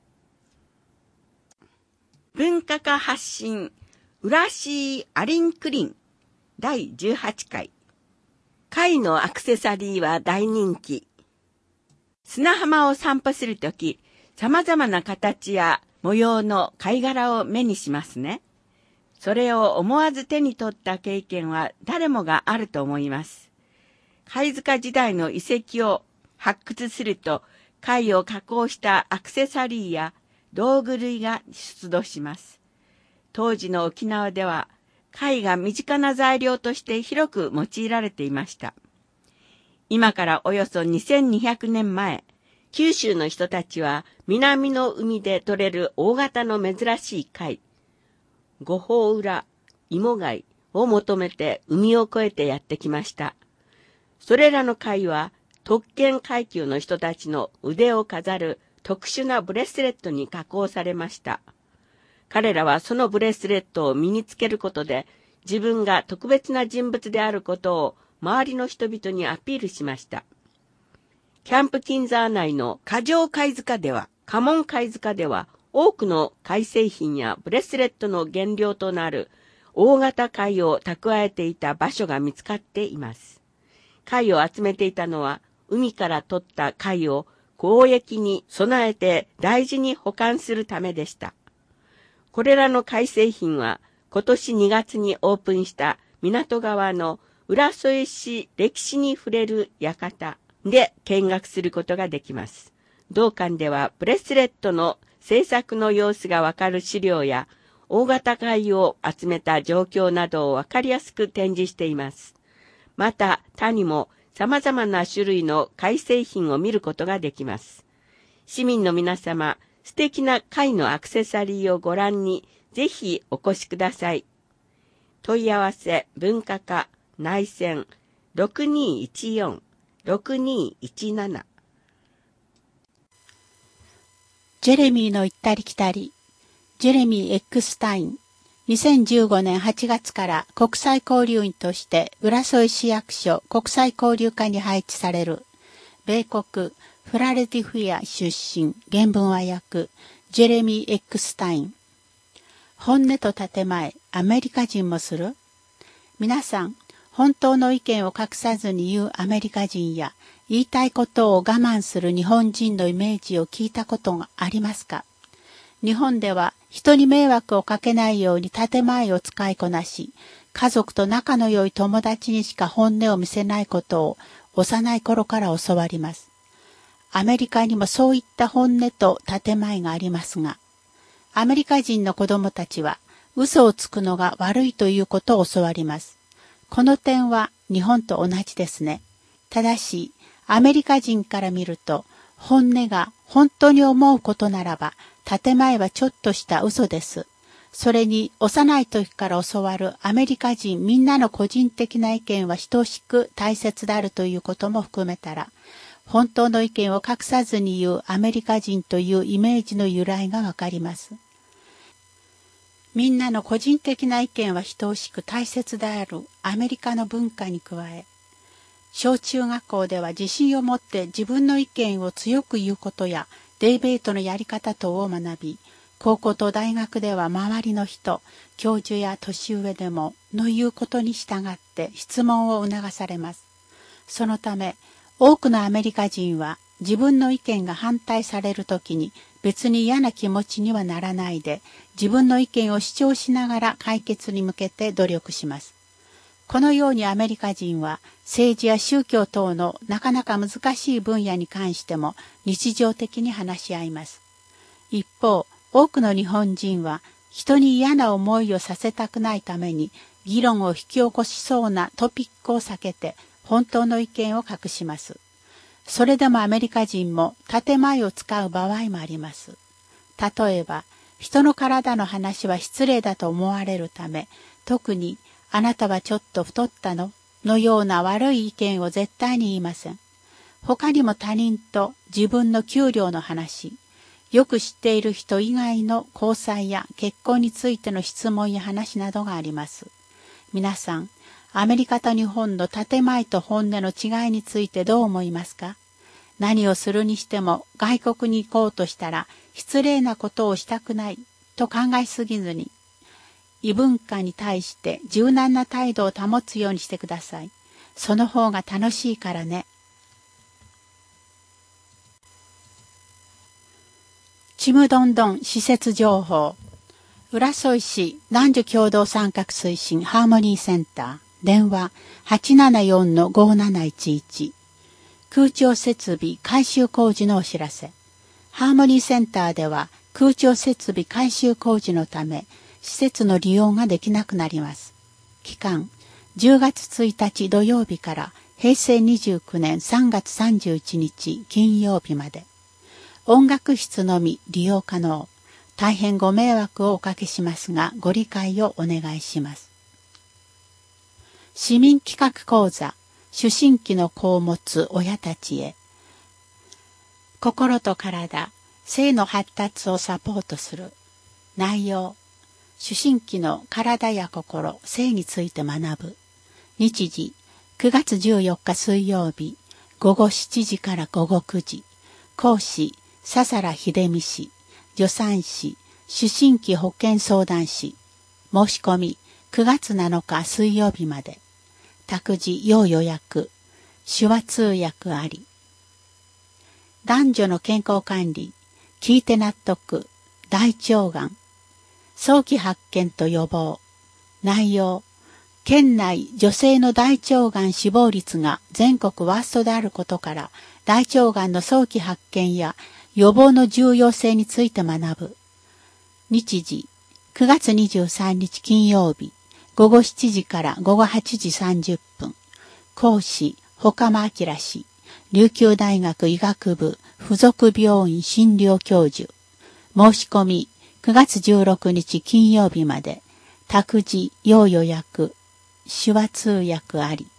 文化課発信、浦シーアリンクリン、だいじゅうはちかい。貝のアクセサリーは大人気。砂浜を散歩するとき、様々な形や模様の貝殻を目にしますね。それを思わず手に取った経験は誰もがあると思います。貝塚時代の遺跡を発掘すると、貝を加工したアクセサリーや道具類が出土します。当時の沖縄では、貝が身近な材料として広く用いられていました。今からおよそにせんにひゃくねんまえ、九州の人たちは南の海で採れる大型の珍しい貝、五宝浦、芋貝を求めて海を越えてやってきました。それらの貝は特権階級の人たちの腕を飾る特殊なブレスレットに加工されました。彼らはそのブレスレットを身につけることで自分が特別な人物であることを周りの人々にアピールしました。キャンプ金沢内の過剰貝塚では、家紋貝塚では多くの貝製品やブレスレットの原料となる大型貝を蓄えていた場所が見つかっています。貝を集めていたのは、海から取った貝を交易に備えて大事に保管するためでした。これらの貝製品は、今年にがつにオープンした港川の浦添市歴史に触れる館で見学することができます。同館ではブレスレットの製作の様子がわかる資料や大型貝を集めた状況などをわかりやすく展示しています。また他にも様々な種類の貝製品を見ることができます。市民の皆様、素敵な貝のアクセサリーをご覧にぜひお越しください。問い合わせ文化課内線 ろくにいちよん ろくにいちなな。 ジェレミーの行ったり来たり、ジェレミー・エックスタイン、にせんじゅうごねんはちがつから国際交流員として浦添市役所国際交流課に配置される、米国フラレディフィア出身原文和訳、ジェレミー・エックスタイン。本音と建前、アメリカ人もする？皆さん、本当の意見を隠さずに言うアメリカ人や、言いたいことを我慢する日本人のイメージを聞いたことがありますか？日本では人に迷惑をかけないように建前を使いこなし、家族と仲の良い友達にしか本音を見せないことを幼い頃から教わります。アメリカにもそういった本音と建前がありますが、アメリカ人の子供たちは嘘をつくのが悪いということを教わります。この点は日本と同じですね。ただし、アメリカ人から見ると、本音が本当に思うことならば、建前はちょっとした嘘です。それに幼い時から教わるアメリカ人みんなの個人的な意見は等しく大切であるということも含めたら、本当の意見を隠さずに言うアメリカ人というイメージの由来がわかります。みんなの個人的な意見は等しく大切であるアメリカの文化に加え、小中学校では自信を持って自分の意見を強く言うことやディベートのやり方等を学び、高校と大学では周りの人、教授や年上でもの言うことに従って質問を促されます。そのため、多くのアメリカ人は自分の意見が反対されるときに別に嫌な気持ちにはならないで、自分の意見を主張しながら解決に向けて努力します。このようにアメリカ人は政治や宗教等のなかなか難しい分野に関しても日常的に話し合います。一方、多くの日本人は人に嫌な思いをさせたくないために議論を引き起こしそうなトピックを避けて本当の意見を隠します。それでもアメリカ人も建前を使う場合もあります。例えば、人の体の話は失礼だと思われるため、特にあなたはちょっと太ったののような悪い意見を絶対に言いません。他にも他人と自分の給料の話、よく知っている人以外の交際や結婚についての質問や話などがあります。皆さん、アメリカと日本の建前と本音の違いについてどう思いますか？何をするにしても外国に行こうとしたら失礼なことをしたくないと考えすぎずに、異文化に対して柔軟な態度を保つようにしてください。その方が楽しいからね。ちむどんどん施設情報。浦添市男女共同参画推進ハーモニーセンター。電話 はちななよんのごなないちいち。空調設備改修工事のお知らせ。ハーモニーセンターでは空調設備改修工事のため、施設の利用ができなくなります。期間、じゅうがつついたち土曜日からへいせいにじゅうきゅうねんさんがつさんじゅういちにち金曜日まで。音楽室のみ利用可能。大変ご迷惑をおかけしますが、ご理解をお願いします。市民企画講座、思春期の子を持つ親たちへ。心と体、性の発達をサポートする。内容、思春期の体や心、性について学ぶ。日時、くがつじゅうよっか水曜日、ごごしちじからごごくじ。講師、笹良秀美氏。 助産師、主新規保健相談士、申し込みくがつなのか水曜日まで。託児要予約、手話通訳あり。男女の健康管理、聞いて納得、大腸がん、早期発見と予防。内容、県内女性の大腸がん死亡率が全国ワーストであることから、大腸がんの早期発見や予防の重要性について学ぶ。日時、くがつにじゅうさんにち金曜日、ごごしちじからごごはちじさんじゅっぷん。講師、保鎌明氏、琉球大学医学部附属病院診療教授。申し込み、くがつじゅうろくにち金曜日まで。託児要予約、手話通訳あり。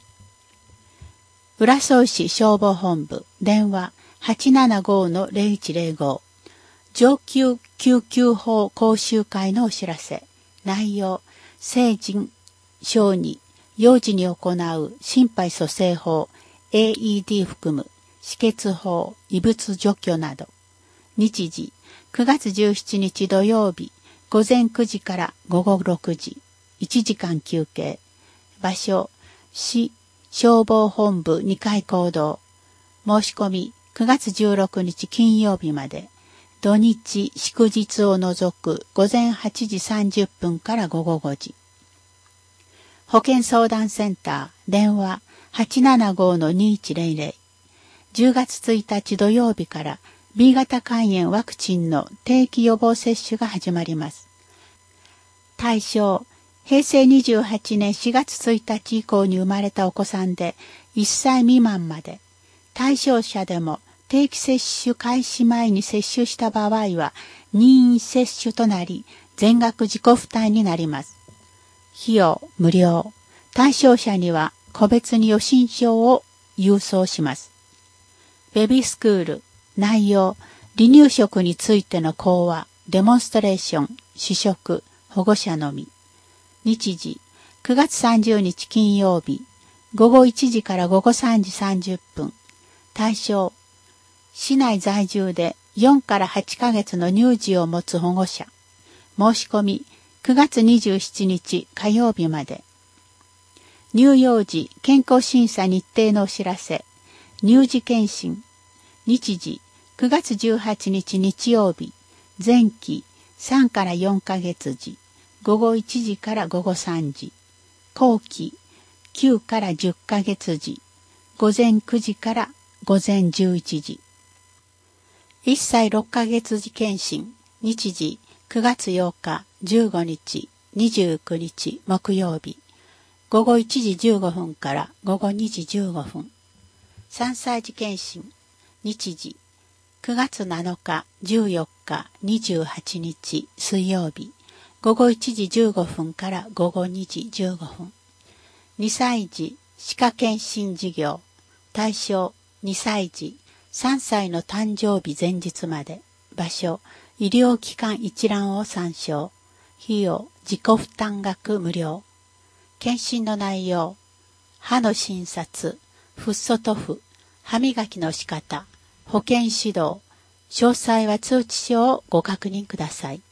浦添市消防本部、電話 はちななご のゼロいちゼロご。上級救急法講習会のお知らせ。内容、成人、小児、幼児に行う心肺蘇生法、エーイーディー 含む止血法、異物除去など。日時、くがつじゅうしちにち土曜日、午前くじから午後ろくじ、いちじかん休憩。場所、市消防本部にかい講堂。申し込み、くがつじゅうろくにち金曜日まで。土日、祝日を除く午前はちじさんじゅっぷんから午後ごじ。保健相談センター、電話 はちななご のにいちゼロゼロ。じゅうがつついたち土曜日から ビー 型肝炎ワクチンの定期予防接種が始まります。対象、へいせいにじゅうはちねんしがつついたち以降に生まれたお子さんでいっさい未満まで。対象者でも定期接種開始前に接種した場合は任意接種となり全額自己負担になります。費用無料。対象者には個別に予診票を郵送します。ベビースクール、内容、離乳食についての講話、デモンストレーション、試食、保護者のみ。日時、くがつさんじゅうにち金曜日、ごごいちじからごごさんじさんじゅっぷん。対象、市内在住でよんからはちかげつの乳児を持つ保護者。申し込み、くがつにじゅうしちにち火曜日まで。乳幼児健康審査日程のお知らせ。乳児検診。日時、くがつじゅうはちにち日曜日。前期さんからよんかげつ時。ごごいちじからごごさんじ。後期きゅうからじゅっかげつ時。午前くじから午前じゅういちじ。いっさいろっかげつ時検診。日時、くがつようか、じゅうごにち、にじゅうくにち木曜日。ごごいちじじゅうごふんからごごにじじゅうごふん。さんさい児検診。日時、くがつなのか、じゅうよっか、にじゅうはちにち水曜日。ごごいちじじゅうごふんからごごにじじゅうごふん。にさい児歯科検診事業。対象にさい児、さんさいの誕生日前日まで。場所、医療機関一覧を参照。費用、自己負担額無料。検診の内容、歯の診察、フッ素塗布、歯磨きの仕方、保健指導。詳細は通知書をご確認ください。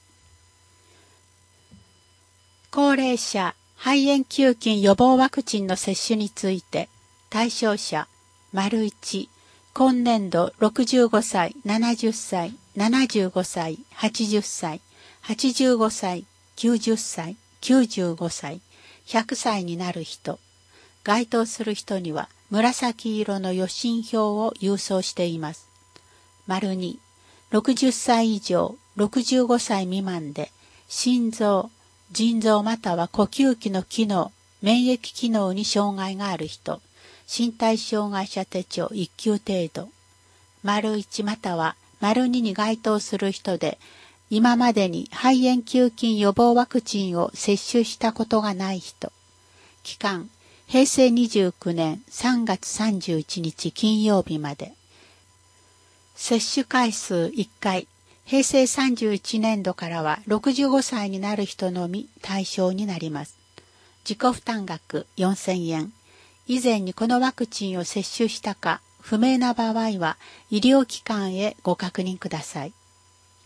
高齢者肺炎球菌予防ワクチンの接種について、対象者、丸いち、今年度ろくじゅうごさい、ななじゅっさい、ななじゅうごさい、はちじゅっさい、はちじゅうごさい、きゅうじゅっさい、きゅうじゅうごさい、ひゃくさいになる人。該当する人には紫色の予診票を郵送しています。丸に、ろくじゅっさい以上、ろくじゅうごさい未満で、心臓、腎臓または呼吸器の機能、免疫機能に障害がある人。身体障害者手帳いっきゅう程度。丸いちまたは丸にに該当する人で、今までに肺炎球菌予防ワクチンを接種したことがない人。期間、へいせいにじゅうきゅうねんさんがつさんじゅういちにち金曜日まで。接種回数いっかい。へいせいさんじゅういちねんどからはろくじゅうごさいになる人のみ対象になります。自己負担額よんせんえん。以前にこのワクチンを接種したか不明な場合は医療機関へご確認ください。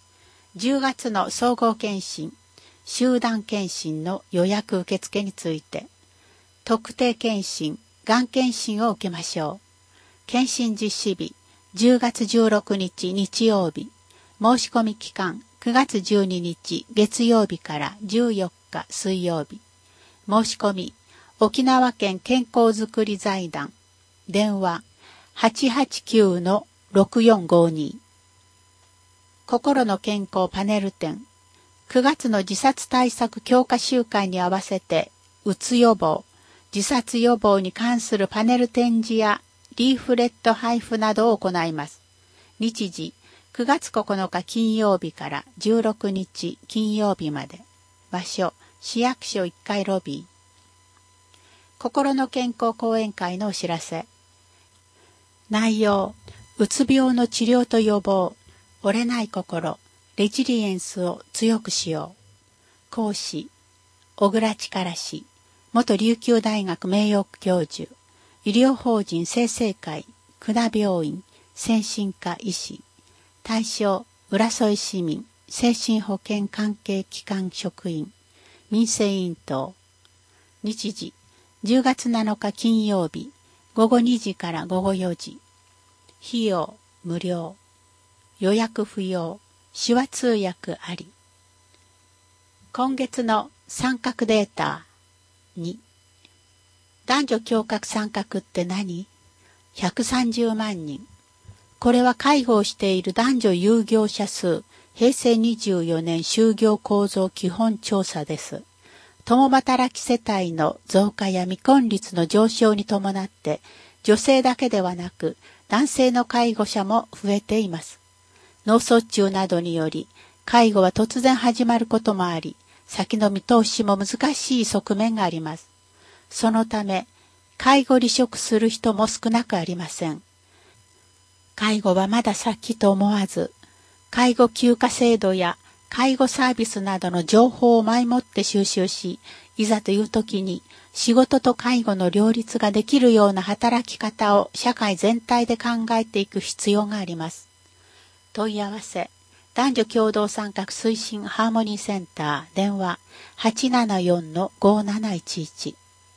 じゅうがつの総合検診、集団検診の予約受付について、特定検診、がん検診を受けましょう。検診実施日、じゅうがつじゅうろくにち日曜日、申し込み期間、くがつじゅうににち月曜日からじゅうよっか水曜日。申し込み、沖縄県健康づくり財団、電話 はちはちきゅうのろくよんごに。心の健康パネル展、くがつの自殺対策強化週間に合わせて、うつ予防、自殺予防に関するパネル展示やリーフレット配布などを行います。日時、くがつここのか金曜日からじゅうろくにち金曜日まで。場所、市役所いっかいロビー。心の健康講演会のお知らせ。内容、うつ病の治療と予防、折れない心、レジリエンスを強くしよう。講師、小倉力氏、元琉球大学名誉教授、医療法人生成会、久田病院、精神科医師、対象、浦添市民、精神保健関係機関職員、民生委員等。日時、じゅうがつなのか金曜日、ごごにじからごごよじ。費用、無料。予約不要。手話通訳あり。今月の参画データ。に、男女共学参画って何？ ひゃくさんじゅうまんにん。これは介護をしている男女有業者数、へいせいにじゅうよねん就業構造基本調査です。共働き世帯の増加や未婚率の上昇に伴って、女性だけではなく男性の介護者も増えています。脳卒中などにより、介護は突然始まることもあり、先の見通しも難しい側面があります。そのため、介護離職する人も少なくありません。介護はまだ先と思わず、介護休暇制度や介護サービスなどの情報を前もって収集し、いざという時に仕事と介護の両立ができるような働き方を社会全体で考えていく必要があります。問い合わせ、男女共同参画推進ハーモニーセンター、電話 はちななよんのごなないちいち。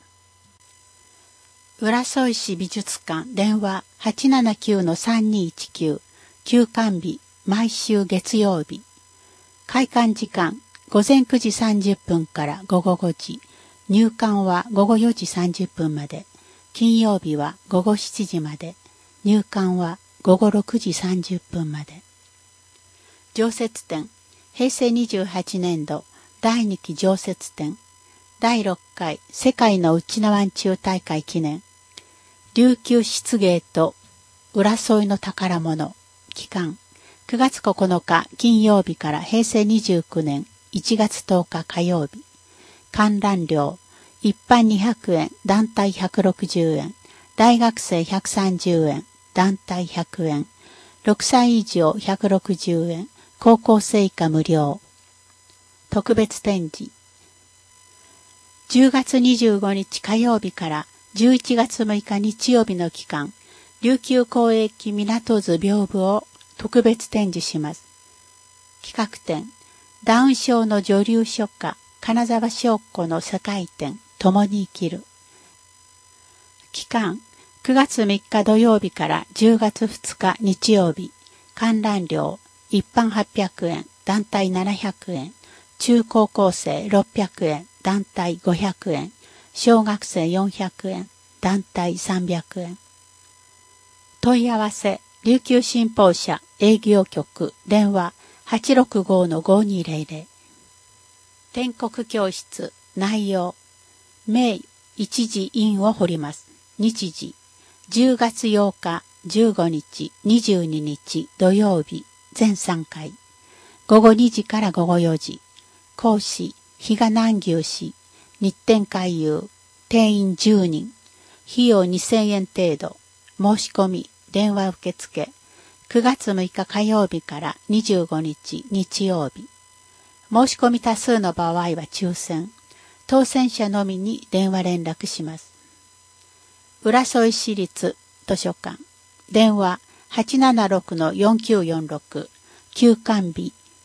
浦添市美術館、電話 はちななきゅうのさんにいちきゅう。休館日、毎週月曜日。開館時間、ごぜんくじさんじゅっぷんからごごごじ。入館はごごよじさんじゅっぷんまで。金曜日はごごしちじまで。入館はごごろくじさんじゅっぷんまで。常設展、へいせいにじゅうはちねんどだいにき常設展、だいろっかい世界のうちなわんちゅう大会記念、琉球漆芸と浦添の宝物、期間、くがつここのか金曜日からへいせいにじゅうきゅうねんいちがつとおか火曜日。観覧料、一般にひゃくえん、団体ひゃくろくじゅうえん、大学生ひゃくさんじゅうえん、団体ひゃくえん、ろくさい以上ひゃくろくじゅうえん、高校生以下無料。特別展示。じゅうがつにじゅうごにち火曜日からじゅういちがつむいか日曜日の期間、琉球交易港図屏風を特別展示します。企画展、ダウン症の女流書家、金沢章子の世界展、共に生きる。期間、くがつみっか土曜日からじゅうがつふつか日曜日。観覧料、一般はっぴゃくえん、団体ななひゃくえん、中高校生ろっぴゃくえん、団体ごひゃくえん、小学生よんひゃくえん、団体さんびゃくえん。問い合わせ、琉球新報社営業局、電話 はちろくごのごにぜろぜろ。天国教室、内容、明一時院を掘ります。日時、じゅうがつようか、じゅうごにち、にじゅうににち土曜日、全さんかい。ごごにじからごごよじ。講師、比嘉南牛氏、日展回遊、定員じゅうにん。費用にせんえん程度。申し込み、電話受付。くがつむいか火曜日からにじゅうごにち日曜日。申し込み多数の場合は抽選。当選者のみに電話連絡します。浦添市立図書館。電話 はちななろくのよんきゅうよんろく。休館日、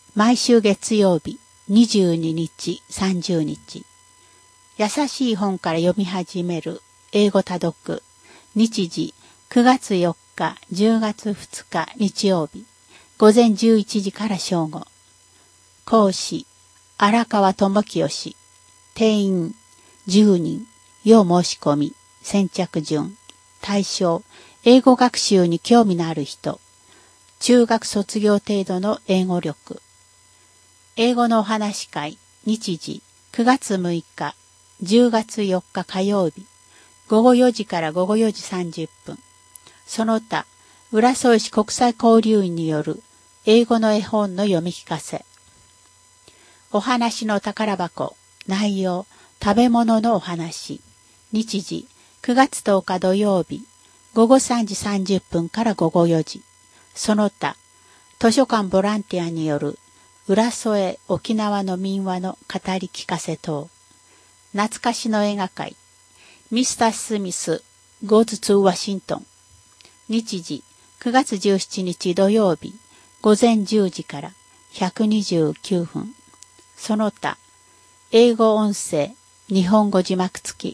毎週月曜日、にじゅうににち、さんじゅうにち。優しい本から読み始める英語多読。日時、くがつよっか、じゅうがつふつか日曜日。午前じゅういちじから正午。講師、荒川智清。定員、じゅうにん。要申し込み、先着順。対象、英語学習に興味のある人。中学卒業程度の英語力。英語のお話会、日時、くがつむいか、じゅうがつよっか火曜日。午後よじから午後よじさんじゅっぷん。その他、浦添市国際交流員による英語の絵本の読み聞かせ。お話の宝箱、内容、食べ物のお話。日時、くがつとおか土曜日、午後さんじさんじゅっぷんから午後よじ。その他、図書館ボランティアによる浦添沖縄の民話の語り聞かせ等。懐かしの映画会。ミスター・スミス、ゴーズ・ツー・ワシントン。日時、くがつじゅうしちにち土曜日、午前じゅうじからひゃくにじゅうきゅうふん。その他、英語音声、日本語字幕付き。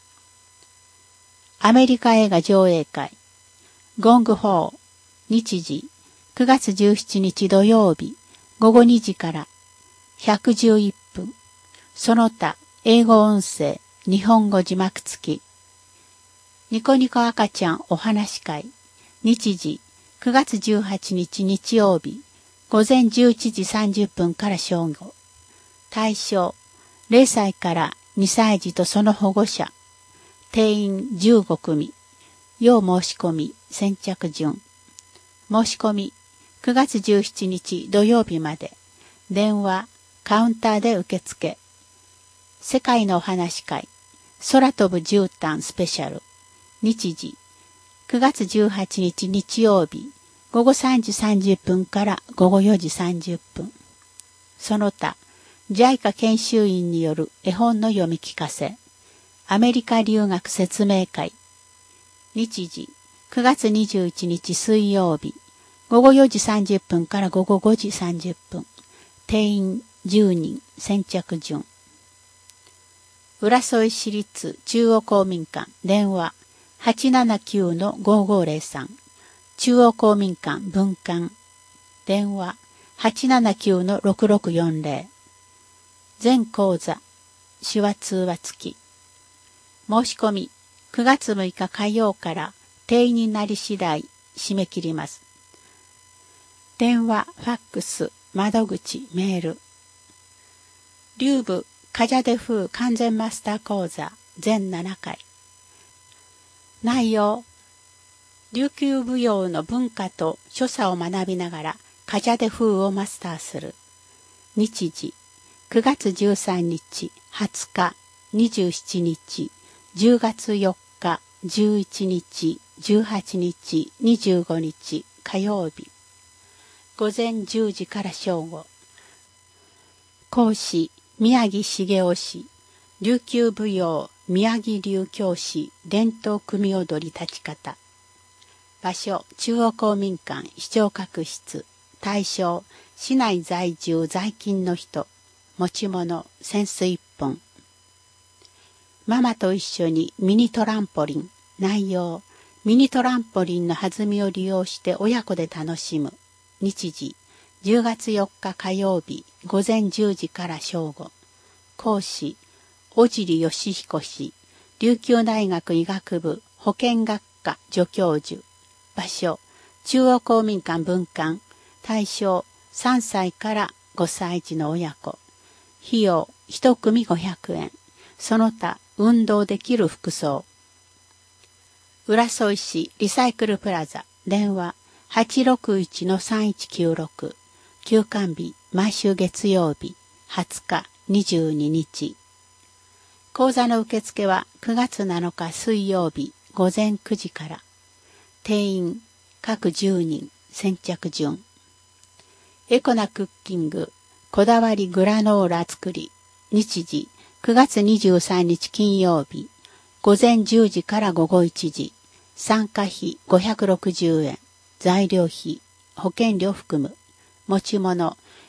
アメリカ映画上映会。ゴングホー。日時、くがつじゅうしちにち土曜日、午後にじからひゃくじゅういっぷん。その他、英語音声、日本語字幕付き。ニコニコ赤ちゃんお話会。日時、くがつじゅうはちにち日曜日、午前じゅういちじさんじゅっぷんから正午。対象、れいさいからにさい児とその保護者。定員じゅうごくみ。要申し込み、先着順。申し込み、くがつじゅうしちにち土曜日まで。電話、カウンターで受付。世界のお話会。空飛ぶ絨毯スペシャル。日時、くがつじゅうはちにち日曜日、午後さんじさんじゅっぷんから午後よじさんじゅっぷん。その他、ジャイカ 研修員による絵本の読み聞かせ。アメリカ留学説明会。日時、くがつにじゅういちにち水曜日、午後よじさんじゅっぷんから午後ごじさんじゅっぷん。定員じゅうにん、先着順。浦添市立中央公民館電話 はちななきゅうのごーごーぜろさん。中央公民館分館電話 はちななきゅうのろくろくよんぜろ。全講座手話通話付き。申し込みくがつむいか火曜から定員になり次第締め切ります。電話、ファックス、窓口、メール。留部カジャデ風完全マスター講座全ななかい。内容、琉球舞踊の文化と所作を学びながらカジャデ風をマスターする。日時、くがつじゅうさんにち、はつか、にじゅうしちにち、じゅうがつよっか、じゅういちにち、じゅうはちにち、にじゅうごにち火曜日。午前じゅうじから正午。講師、宮城茂雄氏、琉球舞踊宮城流教師伝統組踊り立ち方。場所、中央公民館視聴覚室。対象、市内在住在勤の人。持ち物、扇子一本。ママと一緒にミニトランポリン。内容、ミニトランポリンの弾みを利用して親子で楽しむ。日時、じゅうがつよっか火曜日、午前じゅうじから正午。講師、小尻義彦氏、琉球大学医学部保健学科助教授。場所、中央公民館分館。対象、さんさいからごさい児の親子。費用、いちくみごひゃくえん。その他、運動できる服装。浦添市リサイクルプラザ。電話、はちろくいちのさんいちきゅうろく。休館日、毎週月曜日、はつか、にじゅうににち。講座の受付はくがつなのか水曜日午前くじから。定員、各じゅうにん、先着順。エコなクッキング、こだわりグラノーラ作り。日時、くがつにじゅうさんにち金曜日、午前じゅうじから午後いちじ。参加費ごひゃくろくじゅうえん。材料費、保険料含む。持ち物、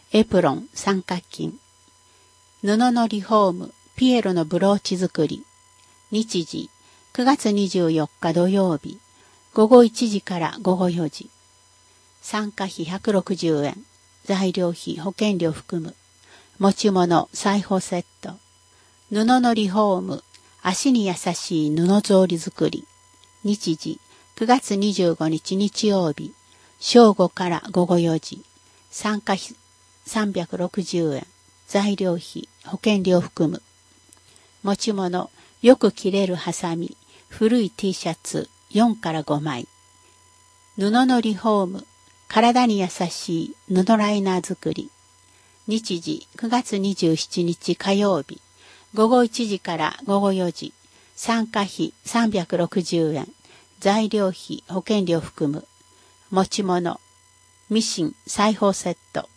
エプロン三角巾。布のリフォーム、ピエロのブローチ作り。日時、くがつにじゅうよっか土曜日、ごごいちじからごごよじ。参加費ひゃくろくじゅうえん。材料費、保険料含む。持ち物、裁縫セット。布のリフォーム、足に優しい布草履作り。日時、くがつにじゅうごにち日曜日、正午からごごよじ。参加費さんびゃくろくじゅうえん。材料費、保険料含む。持ち物、よく切れるハサミ、古い T シャツよんからごまい。布のリフォーム、体に優しい布ライナー作り。日時、くがつにじゅうしちにち火曜日、ごごいちじからごごよじ。参加費さんびゃくろくじゅうえん。材料費、保険料含む。持ち物、ミシン、裁縫セット。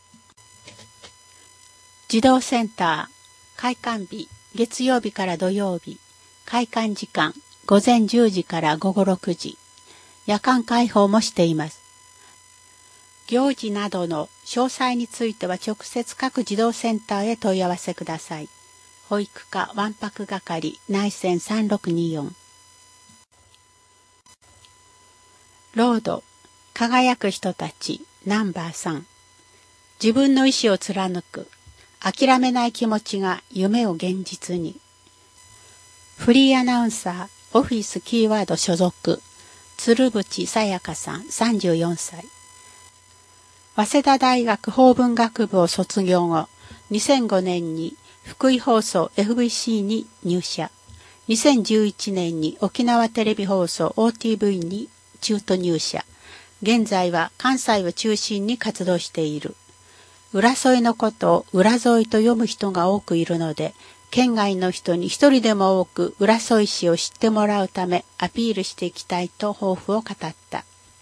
児童センター、開館日、月曜日から土曜日。開館時間、ごぜんじゅうじからごごろくじ。夜間開放もしています。行事などの詳細については直接各児童センターへ問い合わせください。保育課わんぱく係内線さんろくによん。ロード、輝く人たちナンバーさん。自分の意志を貫く、諦めない気持ちが夢を現実に。フリーアナウンサー、オフィスキーワード所属、鶴渕さやかさんさんじゅうよんさい。早稲田大学法文学部を卒業後、にせんごねんに福井放送 エフビーシー に入社。にせんじゅういちねんに沖縄テレビ放送 オーティーブイ に中途入社。現在は関西を中心に活動している。浦添のことを浦添と読む人が多くいるので、県外の人に一人でも多く浦添市を知ってもらうためアピールしていきたいと抱負を語った。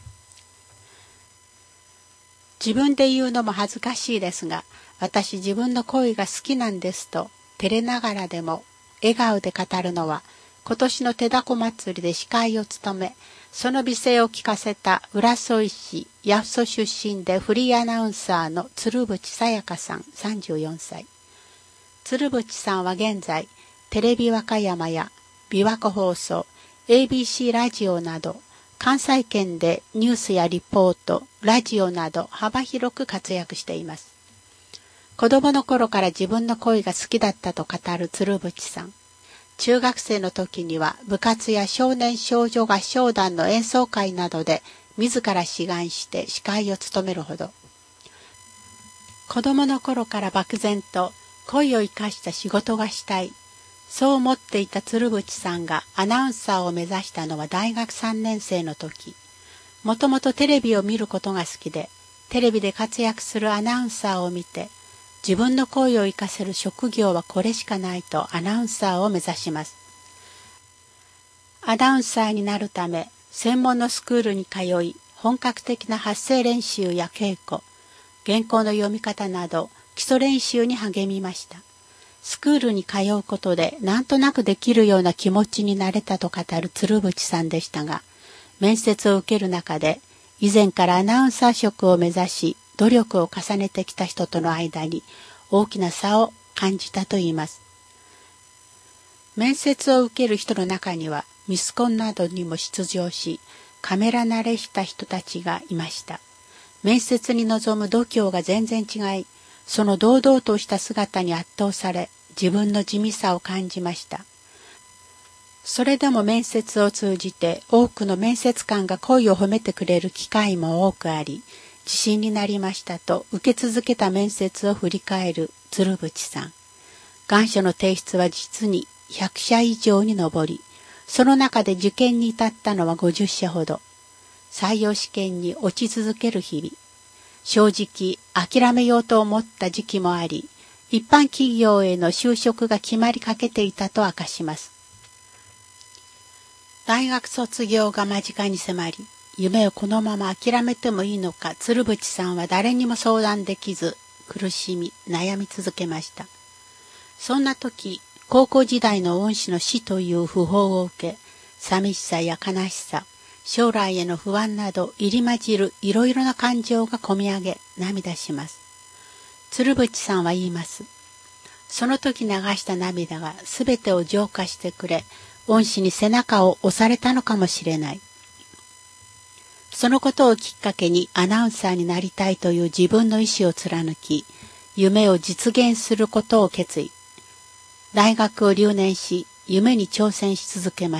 自分で言うのも恥ずかしいですが、私自分の声が好きなんですと照れながらでも笑顔で語るのは、今年の手だこ祭りで司会を務め、その美声を聞かせた浦添市八sso出身でフリーアナウンサーの鶴渕さやかさんさんじゅうよんさい。鶴渕さんは現在、テレビ和歌山や琵琶湖放送、エービーシー ラジオなど、関西圏でニュースやリポート、ラジオなど幅広く活躍しています。子供の頃から自分の声が好きだったと語る鶴渕さん。中学生の時には部活や少年少女合唱団の演奏会などで自ら志願して司会を務めるほど。子供の頃から漠然と声を生かした仕事がしたい。そう思っていた鶴渕さんがアナウンサーを目指したのは大学さんねんせいの時。もともとテレビを見ることが好きで、テレビで活躍するアナウンサーを見て、自分の声を生かせる職業はこれしかないとアナウンサーを目指します。アナウンサーになるため、専門のスクールに通い、本格的な発声練習や稽古、原稿の読み方など基礎練習に励みました。スクールに通うことでなんとなくできるような気持ちになれたと語る鶴渕さんでしたが、面接を受ける中で以前からアナウンサー職を目指し努力を重ねてきた人との間に大きな差を感じたといいます。面接を受ける人の中にはミスコンなどにも出場し、カメラ慣れした人たちがいました。面接に臨む度胸が全然違い、その堂々とした姿に圧倒され、自分の地味さを感じました。それでも面接を通じて多くの面接官が声を褒めてくれる機会も多くあり、自信になりましたと受け続けた面接を振り返る鶴渕さん。願書の提出は実にひゃくしゃ以上に上り、その中で受験に至ったのはごじゅっしゃほど。採用試験に落ち続ける日々。正直諦めようと思った時期もあり、一般企業への就職が決まりかけていたと明かします。大学卒業が間近に迫り、夢をこのまま諦めてもいいのか、鶴渕さんは誰にも相談できず、苦しみ、悩み続けました。そんな時、高校時代の恩師の死という訃報を受け、寂しさや悲しさ、将来への不安など入り混じるいろいろな感情がこみ上げ、涙します。 鶴渕さんは言います。その時流した涙がすべてを浄化してくれ、恩師に背中を押されたのかもしれない。そのことをきっかけにアナウンサーになりたいという自分の意志を貫き、夢を実現することを決意。大学を留年し、夢に挑戦し続けます。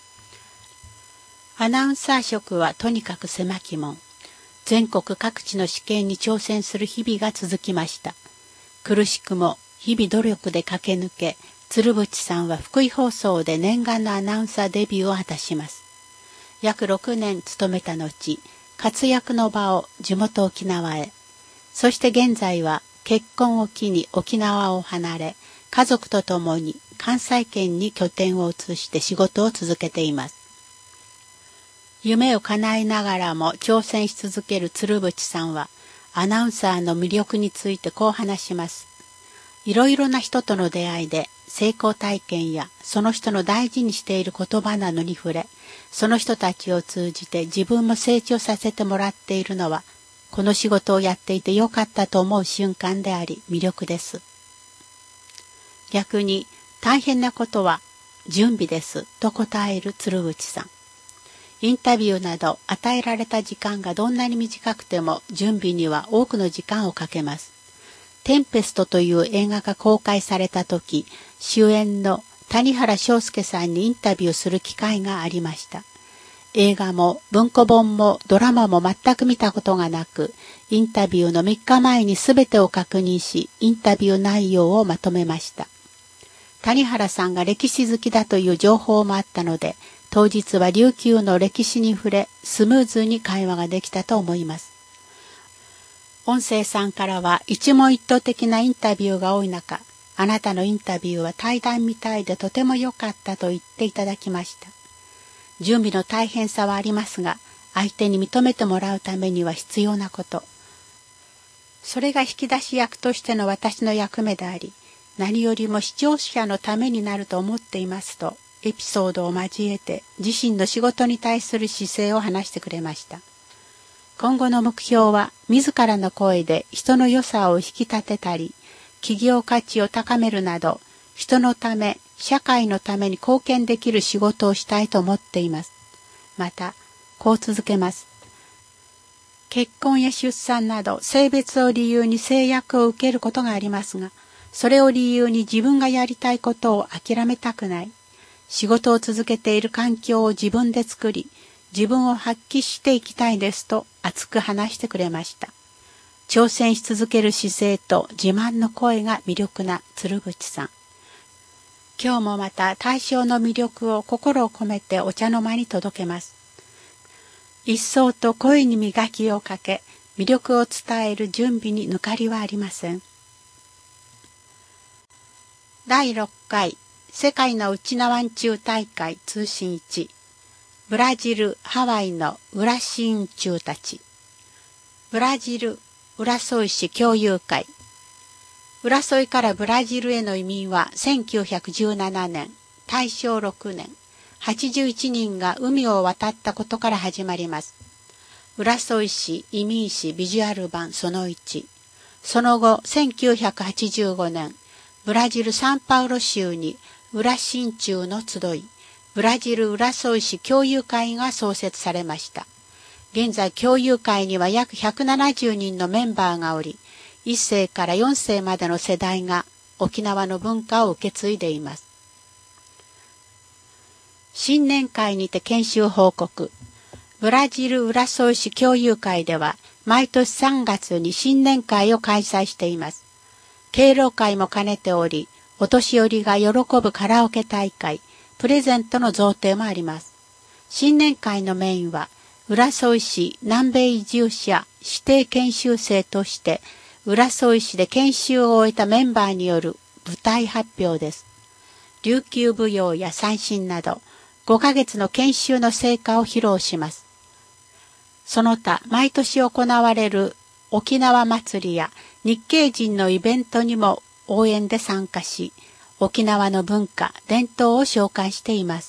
アナウンサー職はとにかく狭き門。全国各地の試験に挑戦する日々が続きました。苦しくも日々努力で駆け抜け、鶴渕さんは福井放送で念願のアナウンサーデビューを果たします。約ろくねん勤めた後、活躍の場を地元沖縄へ。そして現在は結婚を機に沖縄を離れ、家族と共に関西圏に拠点を移して仕事を続けています。夢を叶えながらも挑戦し続ける鶴渕さんは、アナウンサーの魅力についてこう話します。いろいろな人との出会いで、成功体験やその人の大事にしている言葉などに触れ、その人たちを通じて自分も成長させてもらっているのは、この仕事をやっていてよかったと思う瞬間であり、魅力です。逆に、大変なことは準備ですと答える鶴渕さん。インタビューなど与えられた時間がどんなに短くても準備には多くの時間をかけます。テンペストという映画が公開された時、主演の谷原章介さんにインタビューする機会がありました。映画も文庫本もドラマも全く見たことがなく、インタビューのみっかまえに全てを確認し、インタビュー内容をまとめました。谷原さんが歴史好きだという情報もあったので、当日は琉球の歴史に触れ、スムーズに会話ができたと思います。音声さんからは一問一答的なインタビューが多い中、あなたのインタビューは対談みたいでとても良かったと言っていただきました。準備の大変さはありますが、相手に認めてもらうためには必要なこと。それが引き出し役としての私の役目であり、何よりも視聴者のためになると思っていますと、エピソードを交えて自身の仕事に対する姿勢を話してくれました。今後の目標は自らの声で人の良さを引き立てたり、企業価値を高めるなど、人のため、社会のために貢献できる仕事をしたいと思っています。また、こう続けます。結婚や出産など性別を理由に制約を受けることがありますが、それを理由に自分がやりたいことを諦めたくない。仕事を続けている環境を自分で作り、自分を発揮していきたいですと熱く話してくれました。挑戦し続ける姿勢と自慢の声が魅力な鶴渕さん。今日もまた大正の魅力を心を込めてお茶の間に届けます。一層と声に磨きをかけ、魅力を伝える準備に抜かりはありません。だいろっかい世界のウチナワンチュー大会通信いち、ブラジル・ハワイの浦真中たち。ブラジル・浦添市共有会。浦添からブラジルへの移民はせんきゅうひゃくじゅうななねん、大正ろくねん、はちじゅういちにんが海を渡ったことから始まります。浦添市移民史ビジュアル版そのいち。その後、せんきゅうひゃくはちじゅうごねん、ブラジル・サンパウロ州に浦真中の集い、ブラジル浦添市共有会が創設されました。現在共有会には約ひゃくななじゅうにんのメンバーがおり、いっせいからよんせいまでの世代が沖縄の文化を受け継いでいます。新年会にて研修報告。ブラジル浦添市共有会では毎年さんがつに新年会を開催しています。敬老会も兼ねており、お年寄りが喜ぶカラオケ大会、プレゼントの贈呈もあります。新年会のメインは、浦添市南米移住者指定研修生として、浦添市で研修を終えたメンバーによる舞台発表です。琉球舞踊や三線など、ごかげつの研修の成果を披露します。その他、毎年行われる沖縄祭りや日系人のイベントにも応援で参加し、沖縄の文化、伝統を紹介しています。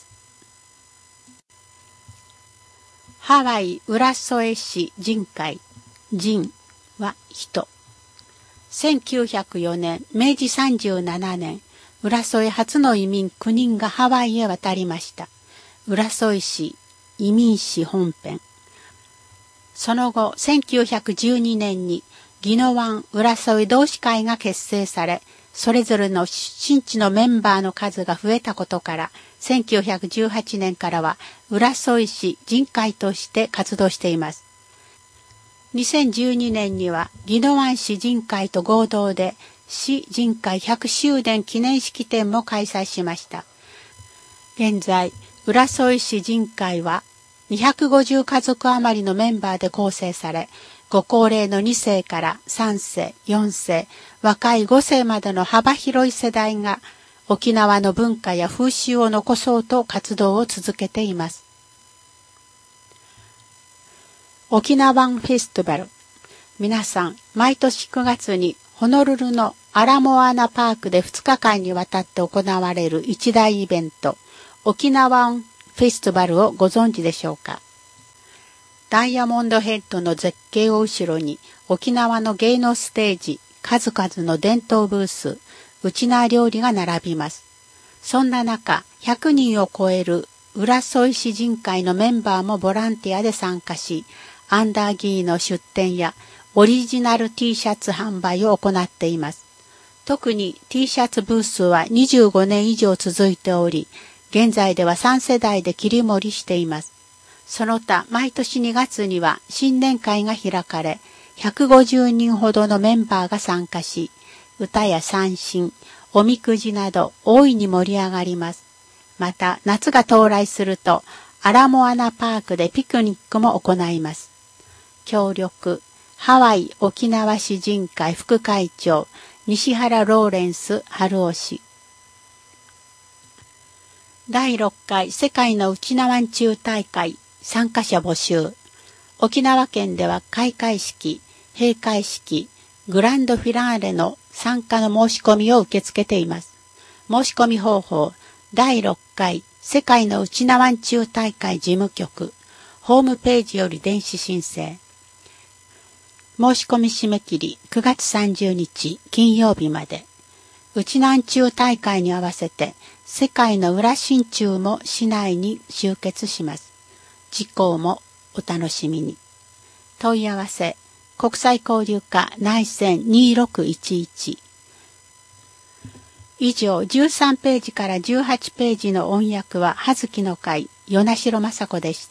ハワイ浦添市人会、人は人。 せんきゅうひゃくよねん、めいじさんじゅうななねん、浦添初の移民きゅうにんがハワイへ渡りました。浦添市移民市本編。その後、せんきゅうひゃくじゅうにねんに宜野湾浦添同志会が結成され、それぞれの新地のメンバーの数が増えたことから、せんきゅうひゃくじゅうはちねんからは浦添市人会として活動しています。にせんじゅうにねんには宜野湾市人会と合同で市人会ひゃくしゅうねん記念式典も開催しました。現在、浦添市人会はにひゃくごじゅうかぞく余りのメンバーで構成され、ご高齢のにせいからさんせい、よんせい、若いごせいまでの幅広い世代が沖縄の文化や風習を残そうと活動を続けています。沖縄フェスティバル。皆さん、毎年くがつにホノルルのアラモアナパークでふつかかんにわたって行われる一大イベント、沖縄フェスティバルをご存知でしょうか。ダイヤモンドヘッドの絶景を後ろに沖縄の芸能ステージ、数々の伝統ブース、ウチナー料理が並びます。そんな中、ひゃくにんを超える浦添市人会のメンバーもボランティアで参加し、アンダーギーの出店やオリジナル T シャツ販売を行っています。特に T シャツブースはにじゅうごねん以上続いており、現在ではさんせだいで切り盛りしています。その他、毎年にがつには新年会が開かれ、ひゃくごじゅうにんほどのメンバーが参加し、歌や三線、おみくじなど大いに盛り上がります。また、夏が到来すると、アラモアナパークでピクニックも行います。協力、ハワイ沖縄市人会副会長、西原ローレンス春雄氏。だいろっかい世界のウチナワン中大会参加者募集。沖縄県では開会式、閉会式、グランドフィナーレの参加の申し込みを受け付けています。申し込み方法、だいろっかい世界のウチナワン中大会事務局、ホームページより電子申請。申し込み締め切りくがつさんじゅうにち金曜日まで。ウチナワン中大会に合わせて世界の浦新中も市内に集結します。次行もお楽しみに。問い合わせ、国際交流課内線にーろくいちいち。以上じゅうさんページからじゅうはちページの音訳は葉月の会、与那城雅子でした。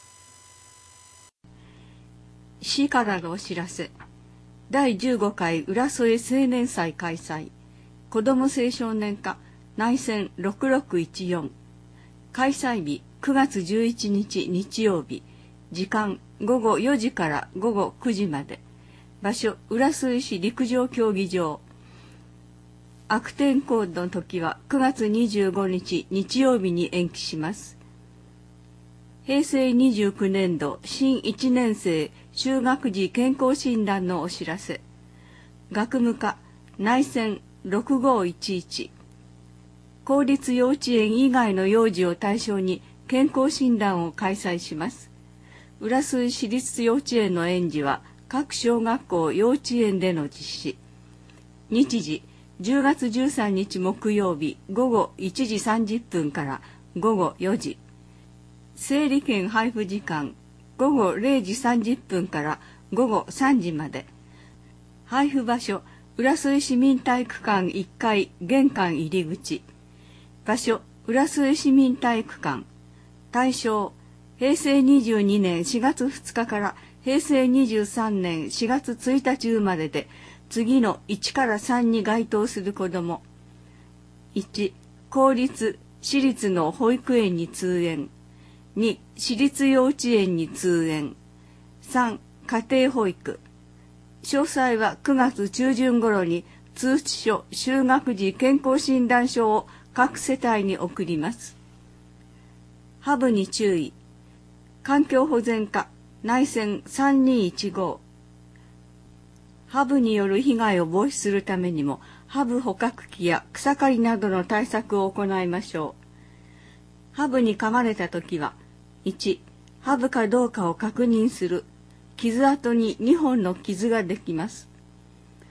市からのお知らせ。だいじゅうごかい浦添青年祭開催。子ども青少年課内線ろくろくいちよん。開催日くがつじゅういちにち日曜日。時間ごごよじからごごくじまで。場所浦添市陸上競技場。悪天候の時はくがつにじゅうごにち日曜日に延期します。へいせいにじゅうきゅうねんど新いちねんせい就学時健康診断のお知らせ。学務課内線ろくごいちいち。公立幼稚園以外の幼児を対象に健康診断を開催します。浦添市立幼稚園の園児は各小学校幼稚園での実施。日時じゅうがつじゅうさんにち木曜日ごごいちじさんじゅっぷんからごごよじ。整理券配布時間ごごれいじさんじゅっぷんからごごさんじまで。配布場所浦添市民体育館いっかい玄関入り口。場所浦添市民体育館。対象へいせいにじゅうにねんしがつふつかからへいせいにじゅうさんねんしがつついたち生まれで次のいちからさんに該当する子ども。いち公立私立の保育園に通園。に私立幼稚園に通園。さん家庭保育。詳細はくがつちゅうじゅん頃に通知書就学時健康診断書を各世帯に送ります。ハブに注意。環境保全課内線さんにいちご。ハブによる被害を防止するためにもハブ捕獲器や草刈りなどの対策を行いましょう。ハブに噛まれたときは、いちハブかどうかを確認する。傷跡ににほんの傷ができます。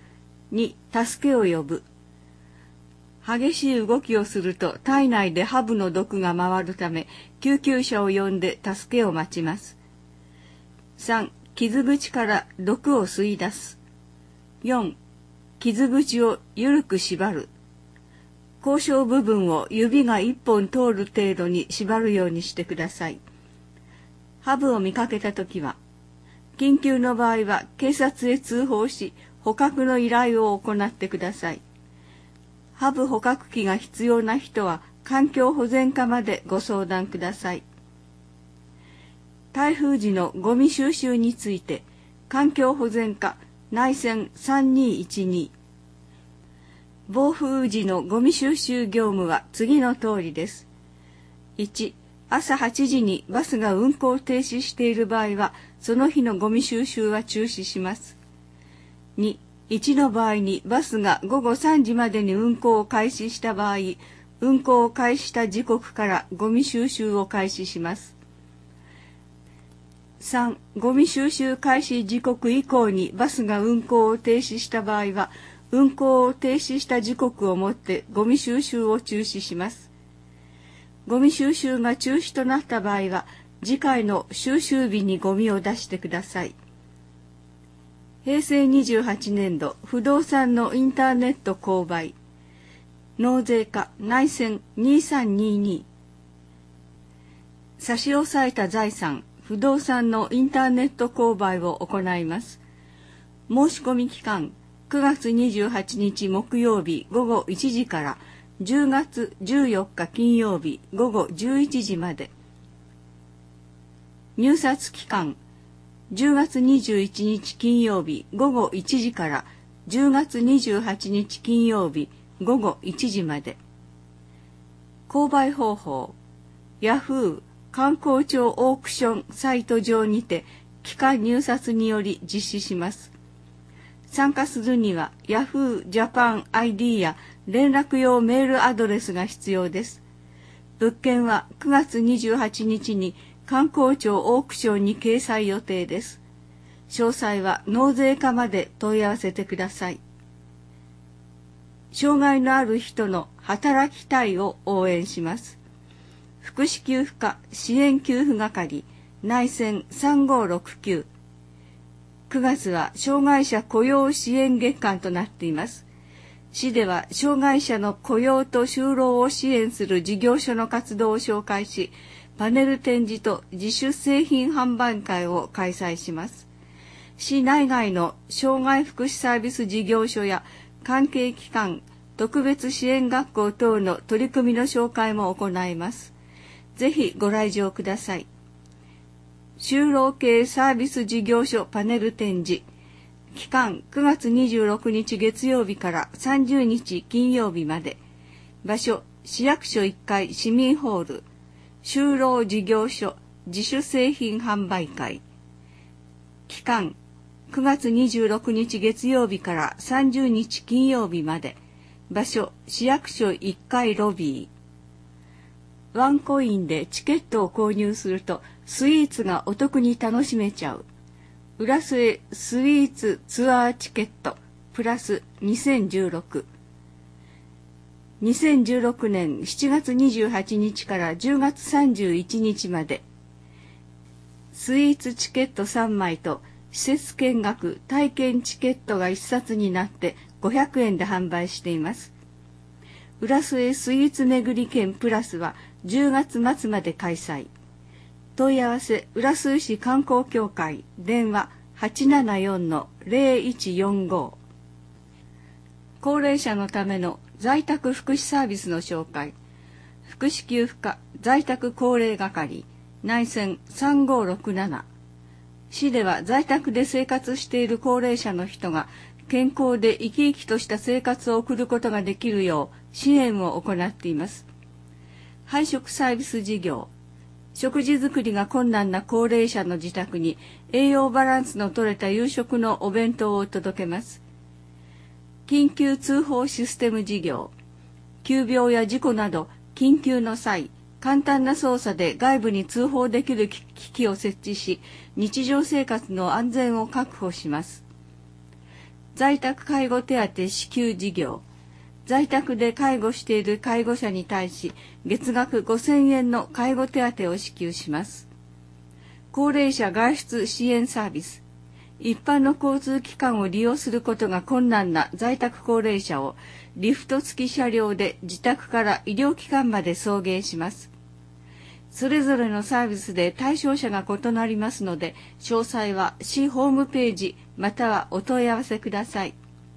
に、助けを呼ぶ。激しい動きをすると体内でハブの毒が回るため、救急車を呼んで助けを待ちます。さん、傷口から毒を吸い出す。よん、傷口を緩く縛る。交渉部分を指が一本通る程度に縛るようにしてください。ハブを見かけたときは、緊急の場合は警察へ通報し、捕獲の依頼を行ってください。ハブ捕獲器が必要な人は環境保全課までご相談ください。台風時のゴミ収集について、環境保全課内線さんにいちに。暴風時のゴミ収集業務は次の通りです。いち、朝はちじにバスが運行停止している場合は、その日のゴミ収集は中止します。に、いちの場合にバスがごごさんじまでに運行を開始した場合、運行を開始した時刻からゴミ収集を開始します。さん、ゴミ収集開始時刻以降にバスが運行を停止した場合は、運行を停止した時刻をもってゴミ収集を中止します。ゴミ収集が中止となった場合は、次回の収集日にゴミを出してください。へいせいにじゅうはちねんど不動産のインターネット購買納税課内線にさんにに。差し押さえた財産不動産のインターネット購買を行います。申し込み期間くがつにじゅうはちにち木曜日ごごいちじからじゅうがつじゅうよっか金曜日ごごじゅういちじまで。入札期間じゅうがつにじゅういちにち金曜日ごごいちじからじゅうがつにじゅうはちにち金曜日ごごいちじまで。購買方法ヤフー観光庁オークションサイト上にて期間入札により実施します。参加するには ヤフー ジャパン アイディー や連絡用メールアドレスが必要です。物件はくがつにじゅうはちにちに観光庁オークションに掲載予定です。詳細は納税課まで問い合わせてください。障害のある人の働きたいを応援します。福祉給付課支援給付係内線さんごろくきゅう。くがつは障害者雇用支援月間となっています。市では障害者の雇用と就労を支援する事業所の活動を紹介し、パネル展示と自主製品販売会を開催します。市内外の障害福祉サービス事業所や関係機関、特別支援学校等の取り組みの紹介も行います。ぜひご来場ください。就労系サービス事業所パネル展示。期間くがつにじゅうろくにち月曜日からさんじゅうにち金曜日まで。場所、市役所いっかい市民ホール。就労事業所自主製品販売会。期間くがつにじゅうろくにち月曜日からさんじゅうにち金曜日まで。場所、市役所いっかいロビー。ワンコインでチケットを購入するとスイーツがお得に楽しめちゃう。浦添スイーツツアーチケットプラスにせんじゅうろく。にせんじゅうろくねんしちがつにじゅうはちにちからじゅうがつさんじゅういちにちまで。スイーツチケットさんまいと施設見学体験チケットがいっさつになってごひゃくえんで販売しています。浦添スイーツ巡り券プラスはじゅうがつまつまで開催。問い合わせ浦添市観光協会電話 はちななよんのぜろいちよんご。高齢者のための在宅福祉サービスの紹介。福祉給付課在宅高齢係内線さんごろくなな。市では在宅で生活している高齢者の人が健康で生き生きとした生活を送ることができるよう支援を行っています。配食サービス事業。食事作りが困難な高齢者の自宅に栄養バランスの取れた夕食のお弁当を届けます。緊急通報システム事業。急病や事故など緊急の際、簡単な操作で外部に通報できる機器を設置し、日常生活の安全を確保します。 在宅介護手当支給事業。在宅で介護している介護者に対し、月額ごせんえんの介護手当を支給します。高齢者外出支援サービス。一般の交通機関を利用することが困難な在宅高齢者をリフト付き車両で自宅から医療機関まで送迎します。それぞれのサービスで対象者が異なりますので、詳細は市ホームページまたはお問い合わせください。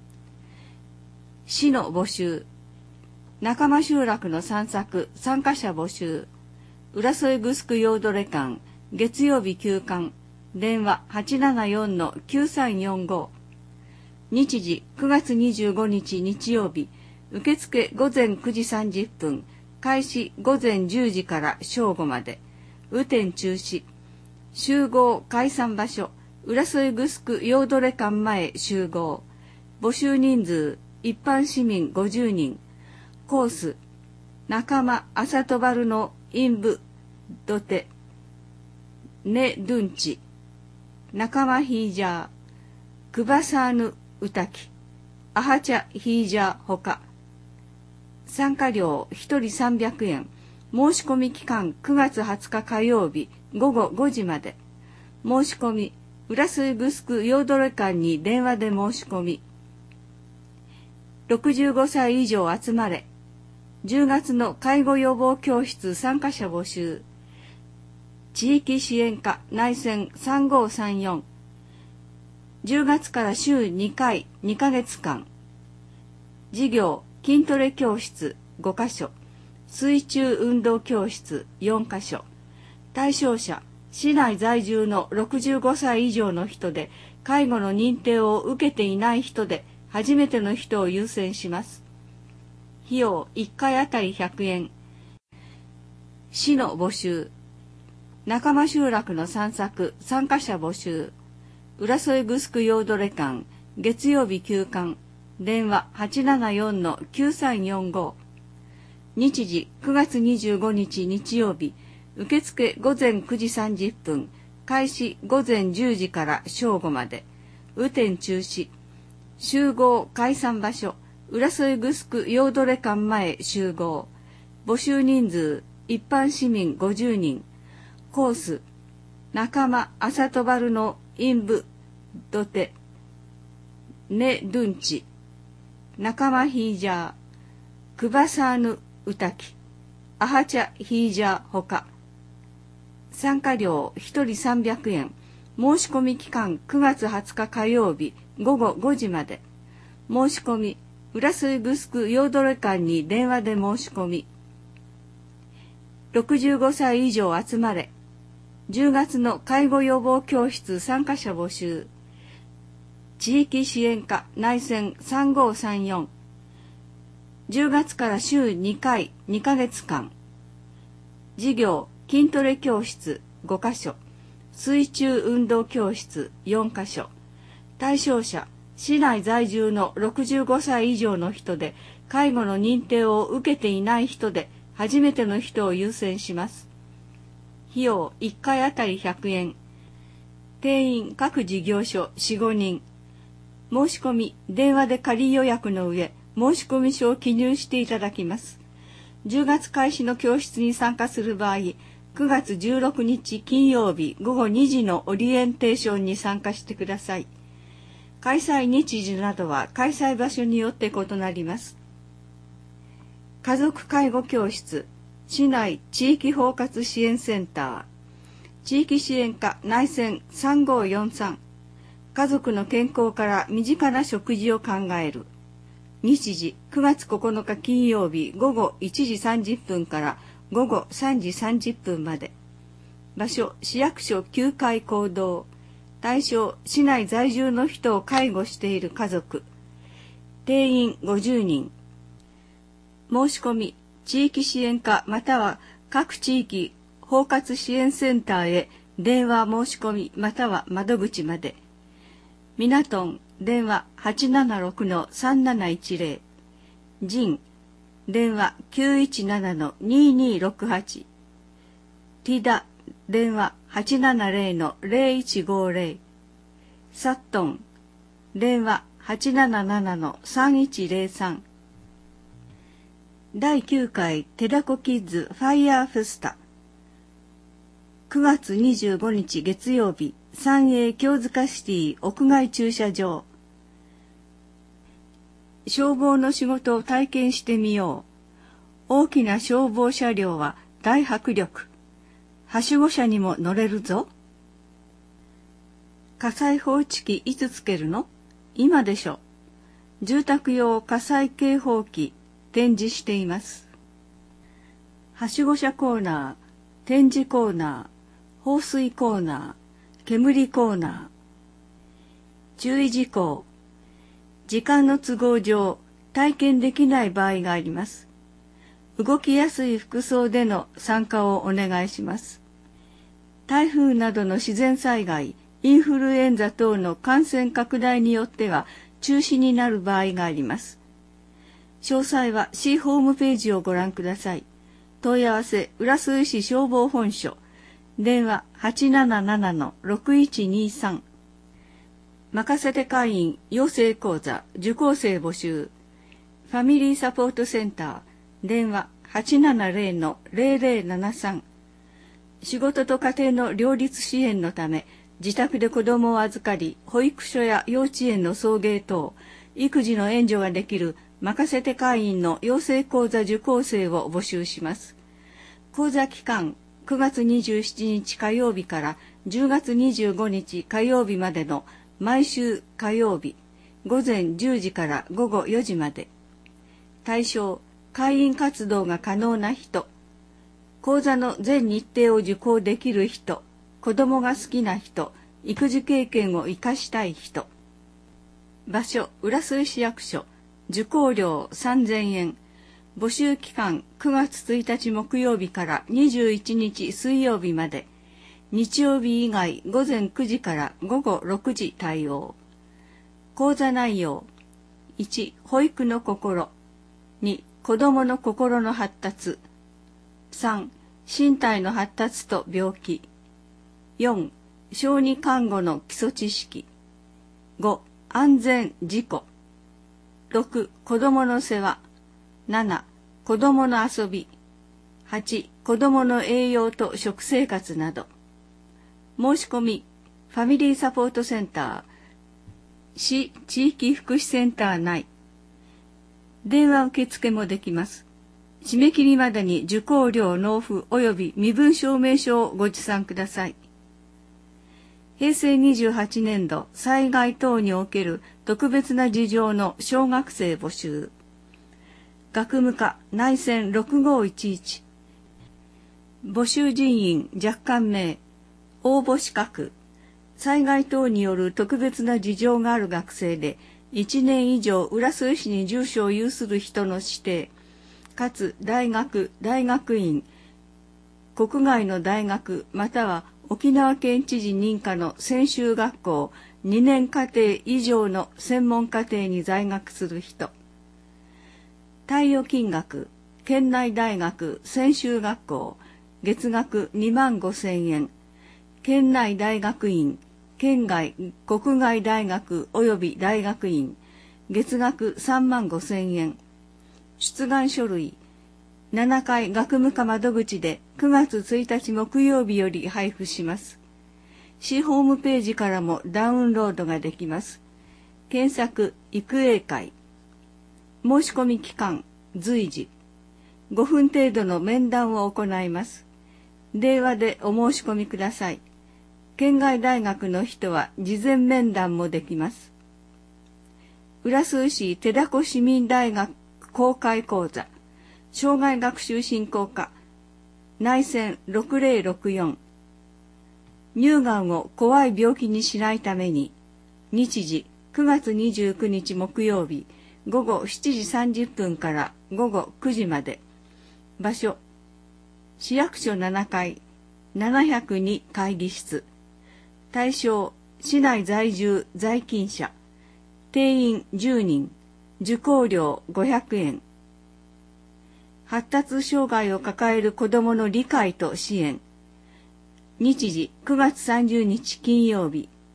市の募集。仲間集落の散策、参加者募集。浦添グスクヨードレ館、月曜日休館。電話 はちななよんのきゅうさんよんご。日時くがつにじゅうごにち日曜日。受付ごぜんくじさんじゅっぷん。開始ごぜんじゅうじから正午まで。雨天中止。集合解散場所。浦添グスクヨードレ館前集合。募集人数一般市民ごじゅうにん。コース仲間朝とばるのインブドテネドゥンチ仲間ヒージャークバサーヌウタキアハチャヒージャーほか。参加料ひとりさんびゃくえん。申し込み期間くがつはつか火曜日ごごごじまで。申し込み浦添グスクヨードレ館に電話で申し込み。ろくじゅうごさい以上集まれ。じゅうがつの介護予防教室参加者募集。地域支援課内線さんごさんよん。じゅうがつから週にかいにかげつかん。授業筋トレ教室ごかしょ。水中運動教室よんかしょ。対象者市内在住のろくじゅうごさい以上の人で、介護の認定を受けていない人で、初めての人を優先します。費用いっかいあたりひゃくえん。市の募集。仲間集落の散策、参加者募集。浦添グスクヨードレ館、月曜日休館。電話 はちななよんのきゅうさんよんご。日時くがつにじゅうごにち日曜日。受付ごぜんくじさんじゅっぷん。開始ごぜんじゅうじから正午まで。雨天中止。集合解散場所。浦添グスクヨードレ館前集合。募集人数一般市民ごじゅうにん。コース仲間朝とばるのインブドテネドゥンチ仲間ヒージャークバサーヌウタキアハチャヒージャーほか。参加料ひとりさんびゃくえん。申し込み期間くがつはつか火曜日ごごごじまで。申し込み浦添グスクヨードレ館に電話で申し込み。ろくじゅうごさい以上集まれ。じゅうがつの介護予防教室参加者募集。地域支援課内線さんごさんよん。じゅうがつから週にかいにかげつかん。授業筋トレ教室ごかしょ。水中運動教室よんかしょ。対象者市内在住のろくじゅうごさい以上の人で、介護の認定を受けていない人で、初めての人を優先します。費用いっかいあたりひゃくえん。定員各事業所よん、ごにん。申し込み電話で仮予約の上、申し込み書を記入していただきます。じゅうがつ開始の教室に参加する場合、くがつじゅうろくにち金曜日ごごにじのオリエンテーションに参加してください。開催日時などは開催場所によって異なります。家族介護教室市内地域包括支援センター地域支援課内線さんごよんさん。家族の健康から身近な食事を考える。日時くがつここのか金曜日ごごいちじさんじゅっぷんからごごさんじさんじゅっぷんまで。場所市役所きゅうかい講堂。対象市内在住の人を介護している家族。定員ごじゅうにん。申し込み地域支援課または各地域包括支援センターへ電話申し込みまたは窓口まで。ミナトン電話 はちななろくのさんなないちぜろ。ジン電話 きゅういちななのににろくはち。ティダ電話 はちななぜろのぜろいちごぜろ。サットン電話はちなななな さんいちゼロさん。だいきゅうかいテダコキッズファイヤーフェスタ。くがつにじゅうごにち月曜日、三栄京塚シティ屋外駐車場。消防の仕事を体験してみよう。大きな消防車両は大迫力。はしご車にも乗れるぞ。火災報知器いつつけるの？今でしょ。住宅用火災警報器展示しています。はしご車コーナー、展示コーナー、放水コーナー、煙コーナー。注意事項。時間の都合上、体験できない場合があります。動きやすい服装での参加をお願いします。台風などの自然災害、インフルエンザ等の感染拡大によっては中止になる場合があります。詳細は市ホームページをご覧ください。問い合わせ、浦添市消防本所。電話 はちななななのろくいちにさん。任せて会員養成講座受講生募集。ファミリーサポートセンター。電話 はちななゼロのゼロゼロななさん。仕事と家庭の両立支援のため、自宅で子供を預かり、保育所や幼稚園の送迎等、育児の援助ができる任せて会員の養成講座受講生を募集します。講座期間、くがつにじゅうしちにち火曜日からじゅうがつにじゅうごにち火曜日までの毎週火曜日、ごぜんじゅうじからごごよじまで。対象、会員活動が可能な人、講座の全日程を受講できる人、子供が好きな人、育児経験を生かしたい人。場所、浦添市役所。受講料さんぜんえん。募集期間くがつついたち木曜日からにじゅういちにち水曜日まで。日曜日以外ごぜんくじからごごろくじ対応。講座内容。いち、保育の心。に、子供の心の発達。さん、身体の発達と病気。よん、小児看護の基礎知識。ご、安全事故。ろく、子供の世話。なな、子供の遊び。はち、子供の栄養と食生活など。申し込み、ファミリーサポートセンター、市地域福祉センター内。電話受付もできます。締め切りまでに受講料納付及び身分証明書をご持参ください。へいせいにじゅうはちねんど災害等における特別な事情の小学生募集。学務課内線ろくごいちいち。募集人員若干名。応募資格。災害等による特別な事情がある学生で、いちねん以上浦添市に住所を有する人の指定。かつ大学、大学院、国外の大学または沖縄県知事認可の専修学校にねん課程以上の専門課程に在学する人。貸与金額、県内大学専修学校、月額にまんごせんえん。県内大学院、県外、国外大学及び大学院、月額さんまんごせんえん。出願書類、ななかい学務課窓口でくがつついたち木曜日より配布します。市ホームページからもダウンロードができます。検索、育英会。申し込み期間、随時。ごふん程度の面談を行います。電話でお申し込みください。県外大学の人は事前面談もできます。浦添市手だこ市民大学公開講座。障害学習振興課内線ろくぜろろくよん。乳がんを怖い病気にしないために。日時くがつにじゅうくにち木曜日ごごしちじさんじゅっぷんからごごくじまで。場所市役所ななかいななひゃくに会議室。対象市内在住在勤者。定員じゅうにん。受講料ごひゃくえん。発達障害を抱える子どもの理解と支援。日時くがつさんじゅうにち金曜日。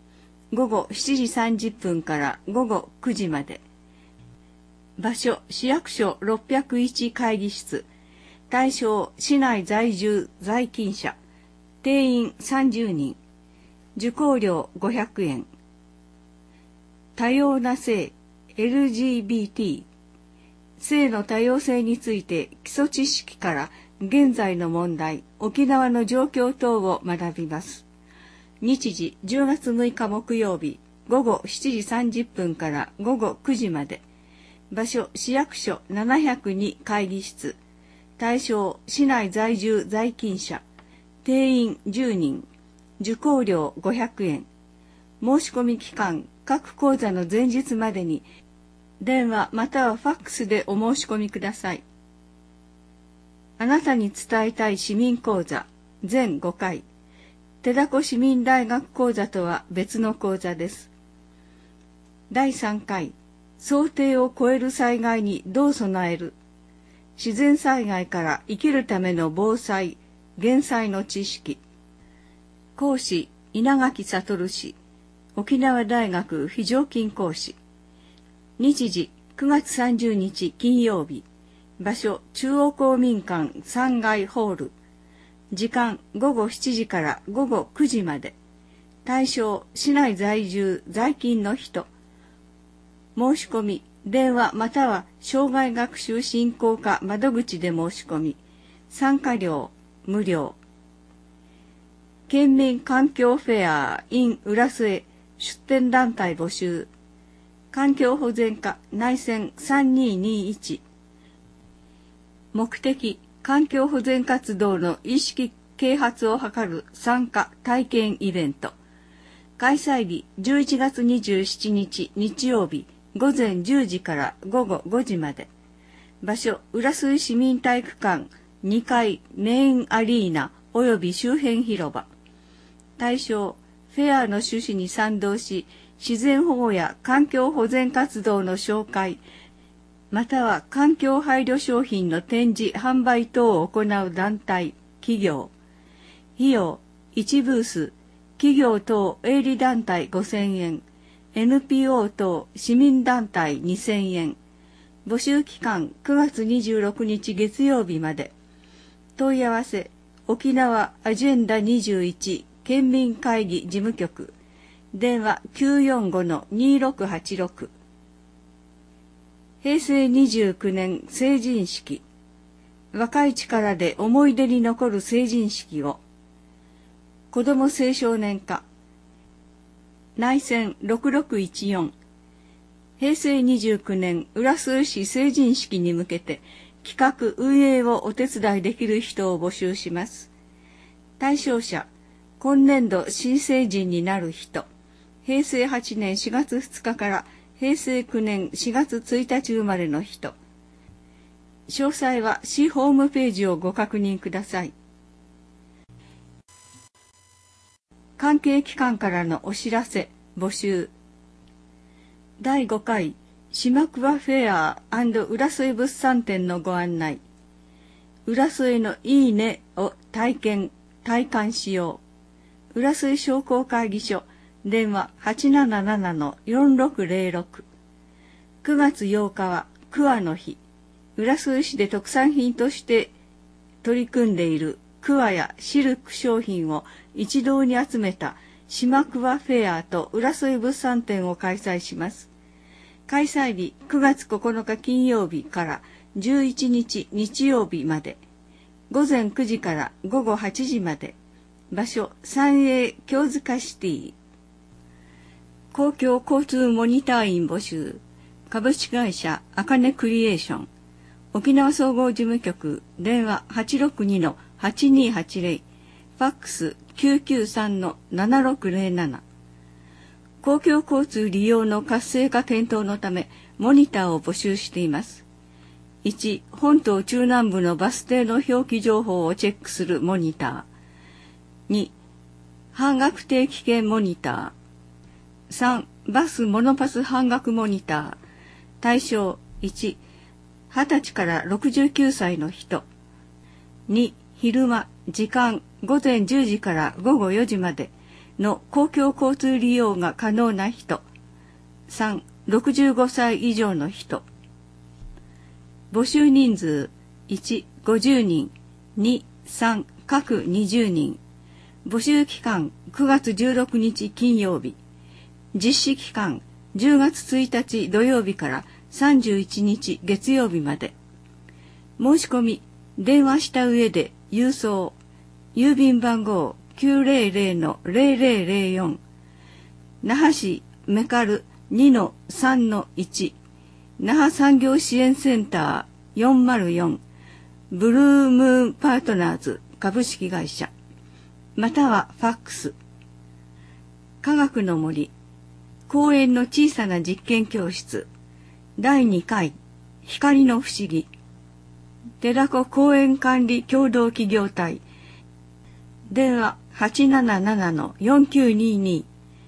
ごごしちじさんじゅっぷんからごごくじまで。場所、市役所ろっぴゃくいち会議室。対象、市内在住在勤者。定員さんじゅうにん。受講料ごひゃくえん。多様な性、エルジービーティー。性の多様性について基礎知識から現在の問題、沖縄の状況等を学びます。日時じゅうがつむいか木曜日、ごごしちじさんじゅっぷんからごごくじまで。場所、市役所ななひゃくに会議室。対象、市内在住在勤者。定員じゅうにん。受講料ごひゃくえん。申し込み期間、各講座の前日までに、電話またはファックスでお申し込みください。あなたに伝えたい市民講座、全ごかい。手だこ市民大学講座とは別の講座です。だいさんかい、想定を超える災害にどう備える。自然災害から生きるための防災、減災の知識。講師、稲垣悟氏、沖縄大学非常勤講師。日時、くがつさんじゅうにち金曜日。場所、中央公民館さんがいホール。時間、ごごしちじからごごくじまで。対象、市内在住在勤の人。申し込み、電話または障害学習振興課窓口で申し込み。参加料、無料。県民環境フェア in 浦添出展団体募集。環境保全課内線さんにーにーいち。目的、環境保全活動の意識啓発を図る参加体験イベント。開催日じゅういちがつにじゅうしちにち日曜日ごぜんじゅうじからごごごじまで。場所、浦添市民体育館にかいメインアリーナ及び周辺広場。対象、フェアの趣旨に賛同し、自然保護や環境保全活動の紹介、または環境配慮商品の展示・販売等を行う団体、企業。費用、いちブース、企業等営利団体ごせんえん、エヌピーオー 等市民団体にせんえん。募集期間くがつにじゅうろくにち月曜日まで。問い合わせ、沖縄アジェンダにじゅういち県民会議事務局。電話 きゅうよんごのにーろくはちろく。へいせいにじゅうきゅうねん成人式。若い力で思い出に残る成人式を。子ども青少年課。内線ろくろくいちよん。へいせいにじゅうきゅうねん浦添市成人式に向けて企画運営をお手伝いできる人を募集します。対象者、今年度新成人になる人。へいせいはちねんしがつふつかからへいせいきゅうねんしがつついたち生まれの人。詳細は市ホームページをご確認ください。関係機関からのお知らせ、募集。だいごかい島桑フェア&浦添物産展のご案内。浦添のいいねを体験、体感しよう。浦添商工会議所。電話 はちなななのよんろくぜろろく。くがつようかは桑の日。浦添市で特産品として取り組んでいる桑やシルク商品を一堂に集めた島桑フェアと浦添物産展を開催します。開催日くがつここのか金曜日からじゅういちにち日曜日まで。ごぜんくじからごごはちじまで。場所、三栄京塚シティ。公共交通モニター員募集。株式会社あかねクリエーション。沖縄総合事務局。電話 はちろくにのはちにーはちぜろ。ファックス きゅうきゅうさんのななろくぜろなな。公共交通利用の活性化検討のためモニターを募集しています。いち. 本島中南部のバス停の表記情報をチェックするモニター。に. 半額定期券モニター。さん. バスモノパス半額モニター。対象いち。はたちからろくじゅうきゅうさいの人。に. 昼間、時間、ごぜんじゅうじからごごよじまで。 の公共交通利用が可能な人。さん、ろくじゅうごさい以上の人。募集人数いち、ごじゅうにん、に、さん、各にじゅうにん。募集期間くがつじゅうろくにち金曜日。実施期間じゅうがつついたち土曜日からさんじゅういちにち月曜日まで。申し込み、電話した上で郵送。郵便番号 きゅうまるまるのぜろぜろぜろよん。那覇市メカル にのさんのいち。那覇産業支援センターよんまるよん。ブルームーンパートナーズ株式会社。またはファックス。科学の森。公園の小さな実験教室。だいにかい。光の不思議。寺子公園管理協同企業体。電話 はちななななのよんきゅうにに。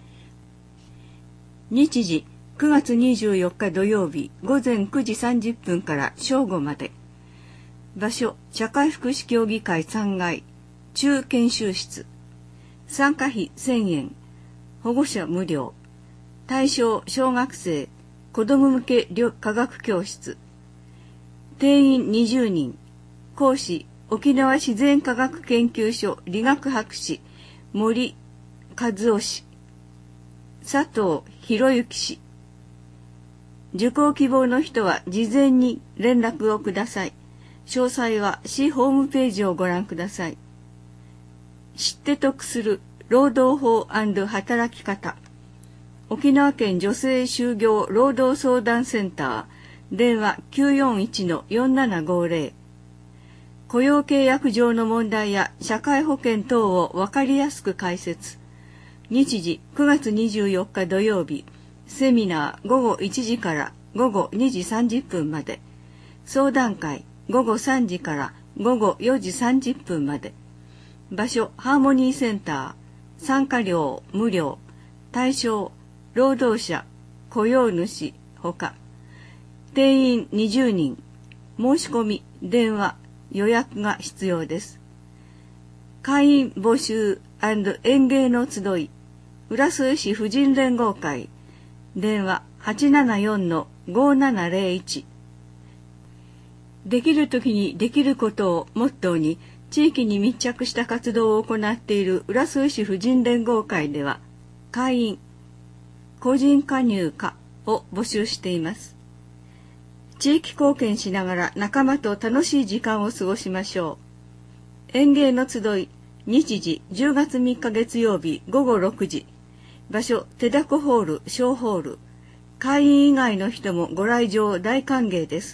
日時くがつにじゅうよっか土曜日午前くじさんじゅっぷんから正午まで。場所社会福祉協議会さんがい中研修室。参加費せんえん。保護者無料。対象小学生子ども向け科学教室。定員にじゅうにん。講師沖縄自然科学研究所理学博士森和夫氏。佐藤博之氏。受講希望の人は事前に連絡をください。詳細は市ホームページをご覧ください。知って得する労働法&働き方。沖縄県女性就業労働相談センター。電話 きゅうよんいちのよんななごぜろ。雇用契約上の問題や社会保険等をわかりやすく解説。日時くがつにじゅうよっか土曜日。セミナーごごいちじからごごにじさんじゅっぷんまで。相談会ごごさんじからごごよじさんじゅっぷんまで。場所ハーモニーセンター。参加料無料。対象労働者雇用主ほか。定員にじゅうにん。申し込み電話予約が必要です。会員募集&園芸の集い。浦添市婦人連合会。電話 はちななよんのごななぜろいち。できるときにできることをモットーに地域に密着した活動を行っている浦添市婦人連合会では、会員、個人加入可を募集しています。地域貢献しながら仲間と楽しい時間を過ごしましょう。園芸の集い、日時じゅうがつみっか月曜日ごごろくじ。場所手だこホール小ホール。会員以外の人もご来場大歓迎です。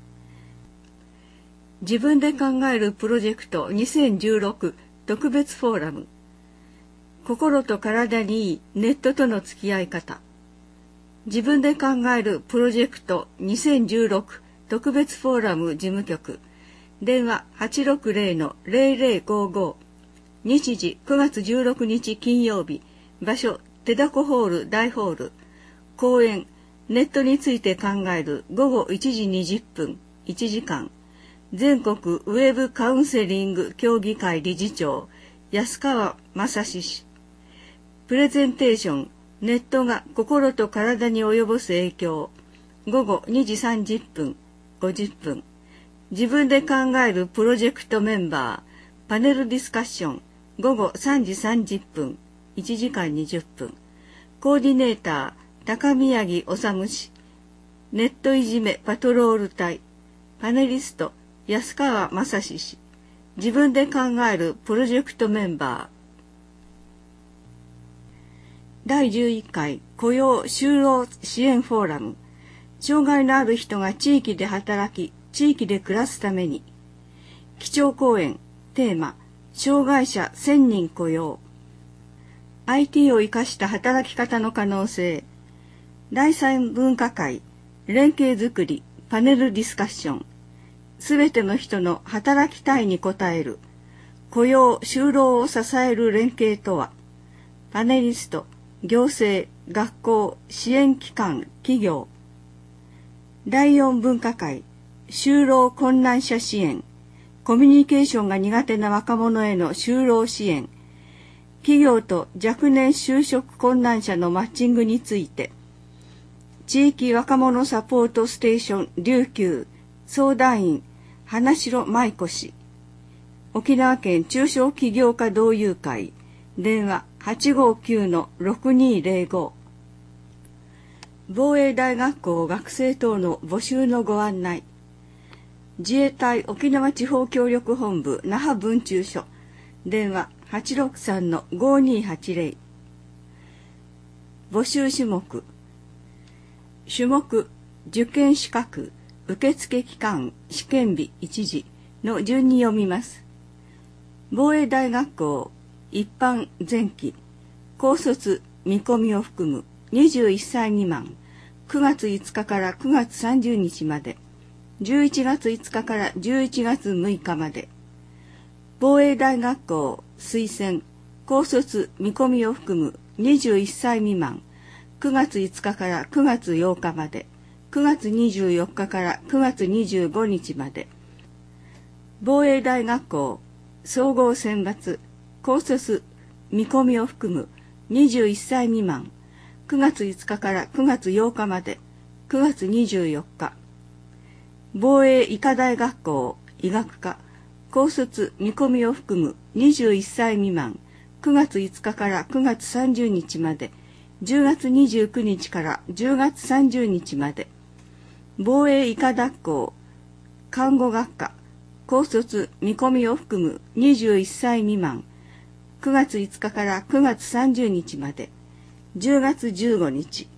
自分で考えるプロジェクトにせんじゅうろく特別フォーラム。心と体にいいネットとの付き合い方。自分で考えるプロジェクトにせんじゅうろく特別フォーラム事務局。電話 はちろくぜろのぜろぜろごご。日時くがつじゅうろくにち金曜日。場所手だこホール大ホール。講演ネットについて考えるごごいちじにじゅっぷんいちじかん。全国ウェブカウンセリング協議会理事長安川正史氏。プレゼンテーションネットが心と体に及ぼす影響。ごごにじさんじゅっぷんごじゅっぷん。自分で考えるプロジェクトメンバー。パネルディスカッションごごさんじさんじゅっぷんいちじかんにじゅっぷん。コーディネーター高宮城治氏。ネットいじめパトロール隊。パネリスト安川正史氏。自分で考えるプロジェクトメンバー。だいじゅういっかい雇用就労支援フォーラム。障害のある人が地域で働き、地域で暮らすために。基調講演、テーマ、障害者せんにん雇用。アイティー を生かした働き方の可能性。第三分科会、連携づくり、パネルディスカッション。すべての人の働きたいに応える。雇用就労を支える連携とは。パネリスト、行政、学校、支援機関、企業。だいよん分科会、就労困難者支援。コミュニケーションが苦手な若者への就労支援。 企業と若年就職困難者のマッチングについて、地域若者サポートステーション琉球相談員花城舞子氏、沖縄県中小企業家同友会電話 はちごきゅうのろくにーぜろご。防衛大学校学生等の募集のご案内。自衛隊沖縄地方協力本部那覇分駐所電話 はちろくさんのごにーはちぜろ。募集種目。種目受験資格受付期間試験日一時の順に読みます。防衛大学校一般前期高卒見込みを含むにじゅういっさい未満くがついつかからくがつさんじゅうにちまで、じゅういちがついつかからじゅういちがつむいかまで。防衛大学校推薦高卒見込みを含むにじゅういっさい未満くがついつかからくがつようかまで、くがつにじゅうよっかからくがつにじゅうごにちまで。防衛大学校総合選抜高卒見込みを含むにじゅういっさい未満くがついつかからくがつようかまで、くがつにじゅうよっか。防衛医科大学校医学科高卒見込みを含むにじゅういっさい未満くがついつかからくがつさんじゅうにちまで、じゅうがつにじゅうくにちからじゅうがつさんじゅうにちまで。防衛医科学校看護学科高卒見込みを含むにじゅういっさい未満くがついつかからくがつさんじゅうにちまで、じゅうがつじゅうごにち。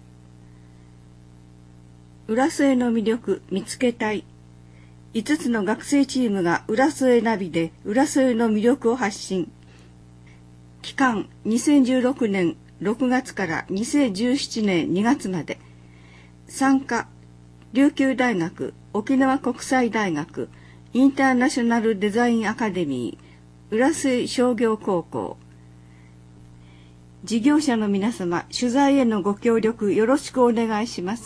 浦添の魅力見つけたい。いつつの学生チームが浦添ナビで浦添の魅力を発信。期間にせんじゅうろくねんろくがつからにせんじゅうななねんにがつまで。参加琉球大学沖縄国際大学インターナショナルデザインアカデミー浦添商業高校。事業者の皆様、取材へのご協力よろしくお願いします。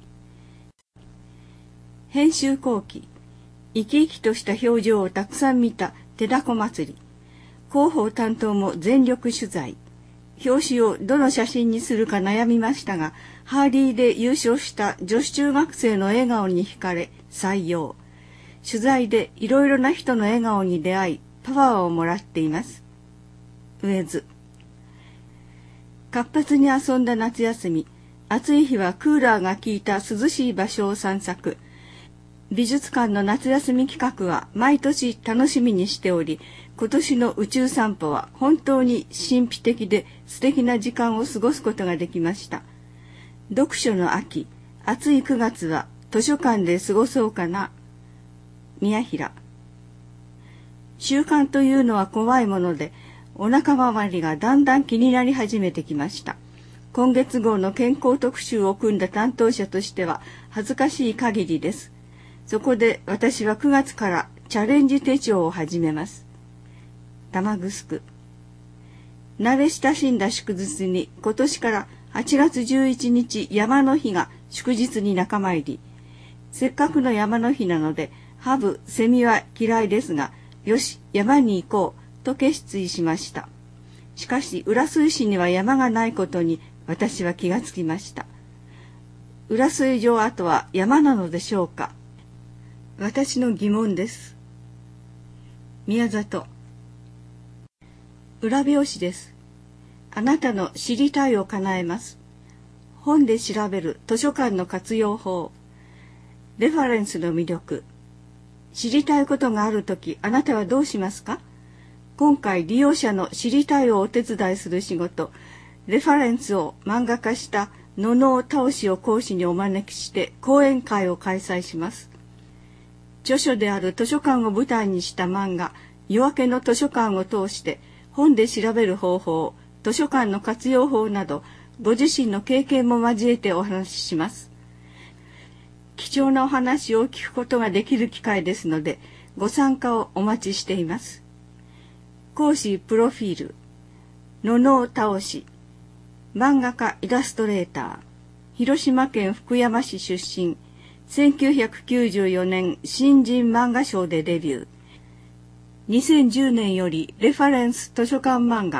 編集後期、生き生きとした表情をたくさん見た手だこ祭り。広報担当も全力取材。表紙をどの写真にするか悩みましたが、ハーリーで優勝した女子中学生の笑顔に惹かれ採用。取材でいろいろな人の笑顔に出会い、パワーをもらっています。上津。活発に遊んだ夏休み、暑い日はクーラーが効いた涼しい場所を散策。美術館の夏休み企画は毎年楽しみにしており、今年の宇宙散歩は本当に神秘的で素敵な時間を過ごすことができました。読書の秋、暑いくがつは図書館で過ごそうかな。宮平。習慣というのは怖いもので、お腹周りがだんだん気になり始めてきました。今月号の健康特集を組んだ担当者としては恥ずかしい限りです。そこで私はくがつからチャレンジ手帳を始めます。玉城。慣れ親しんだ祝日に今年からはちがつじゅういちにち山の日が祝日に仲間入り。せっかくの山の日なので、ハブ、セミは嫌いですが、よし、山に行こうと決意しました。しかし、浦添市には山がないことに私は気がつきました。浦添城跡は山なのでしょうか。私の疑問です。宮里。裏表紙です。あなたの知りたいを叶えます。本で調べる図書館の活用法。レファレンスの魅力。知りたいことがあるとき、あなたはどうしますか？今回利用者の知りたいをお手伝いする仕事、レファレンスを漫画化した野々倒しを講師にお招きして講演会を開催します。著書である図書館を舞台にした漫画、夜明けの図書館を通して本で調べる方法、図書館の活用法など、ご自身の経験も交えてお話しします。貴重なお話を聞くことができる機会ですので、ご参加をお待ちしています。講師プロフィール。野々倒し。漫画家イラストレーター。広島県福山市出身。せんきゅうひゃくきゅうじゅうよねん新人漫画賞でデビュー。にせんじゅうねんよりレファレンス図書館漫画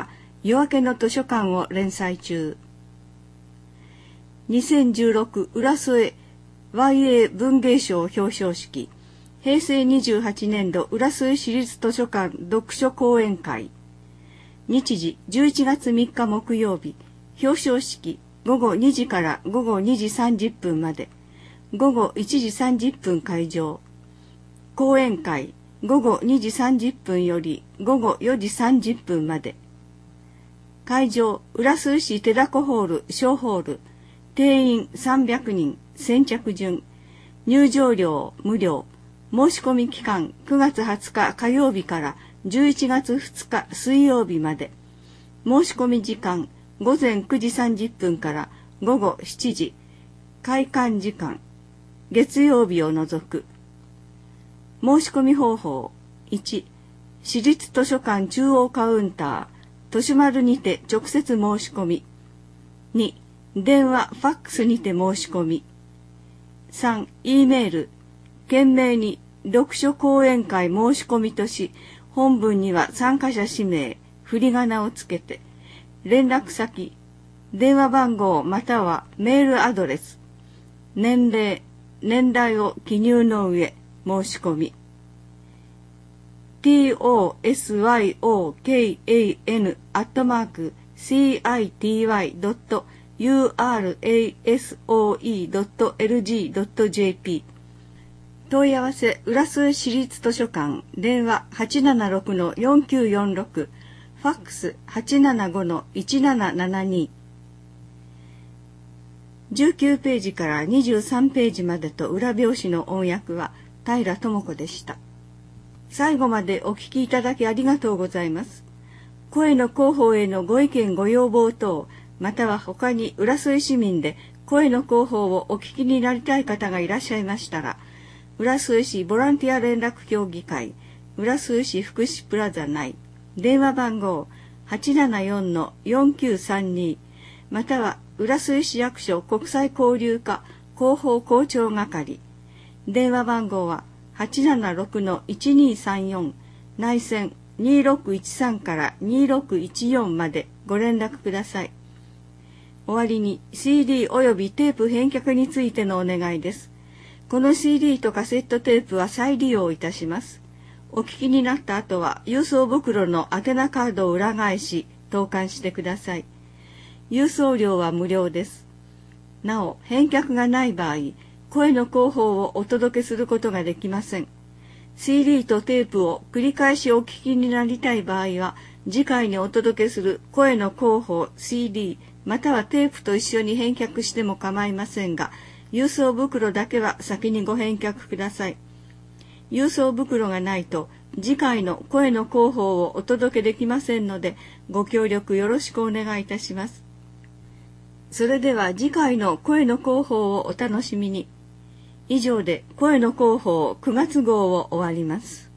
夜明けの図書館を連載中。にせんじゅうろく浦添 ワイエー 文芸賞表彰式、へいせいにじゅうはちねんど浦添市立図書館読書講演会。日時じゅういちがつみっか木曜日、表彰式ごごにじからごごにじさんじゅっぷんまで、ごごいちじさんじゅっぷん会場。講演会ごごにじさんじゅっぷんよりごごよじさんじゅっぷんまで。会場浦添市手だこホール小ホール、定員さんびゃくにん、先着順、入場料無料、申し込み期間くがつはつか火曜日からじゅういちがつふつか水曜日まで。申し込み時間ごぜんくじさんじゅっぷんからごごしちじ、開館時間月曜日を除く。申し込み方法いち、市立図書館中央カウンターとしまるにて直接申し込み。に、電話ファックスにて申し込み。さん、E メール懸命に読書講演会申し込みとし、本文には参加者氏名、振り仮名をつけて、連絡先、電話番号またはメールアドレス、年齢、年代を記入の上、申し込み。トスヨカン アットマーク シーアイティーワイ ドット ユーアールエーエスオーイー ドット エルジー ドット ジェーピー。問い合わせ浦添市立図書館、電話 はちななろくのよんきゅうよんろく、ファックス はちななごのいちななななに。じゅうきゅうページからにじゅうさんページまでと裏表紙の音訳は平智子でした。最後までお聞きいただきありがとうございます。声の広報へのご意見ご要望等、または他に浦添市民で声の広報をお聞きになりたい方がいらっしゃいましたら、浦添市ボランティア連絡協議会、浦添市福祉プラザ内、電話番号 はちななよんのよんきゅうさんに、または浦添市役所国際交流課広報広聴係、電話番号ははちななろくのいちにさんよん、内線にろくいちさんからにろくいちよんまでご連絡ください。終わりに シーディー およびテープ返却についてのお願いです。この シーディー とカセットテープは再利用いたします。お聞きになった後は郵送袋の宛名カードを裏返し投函してください。郵送料は無料です。なお、返却がない場合、声の広報をお届けすることができません。シーディー とテープを繰り返しお聞きになりたい場合は、次回にお届けする声の広報 シーディー またはテープと一緒に返却しても構いませんが、郵送袋だけは先にご返却ください。郵送袋がないと次回の声の広報をお届けできませんので、ご協力よろしくお願いいたします。それでは次回の声の広報をお楽しみに。以上で声の広報くがつ号を終わります。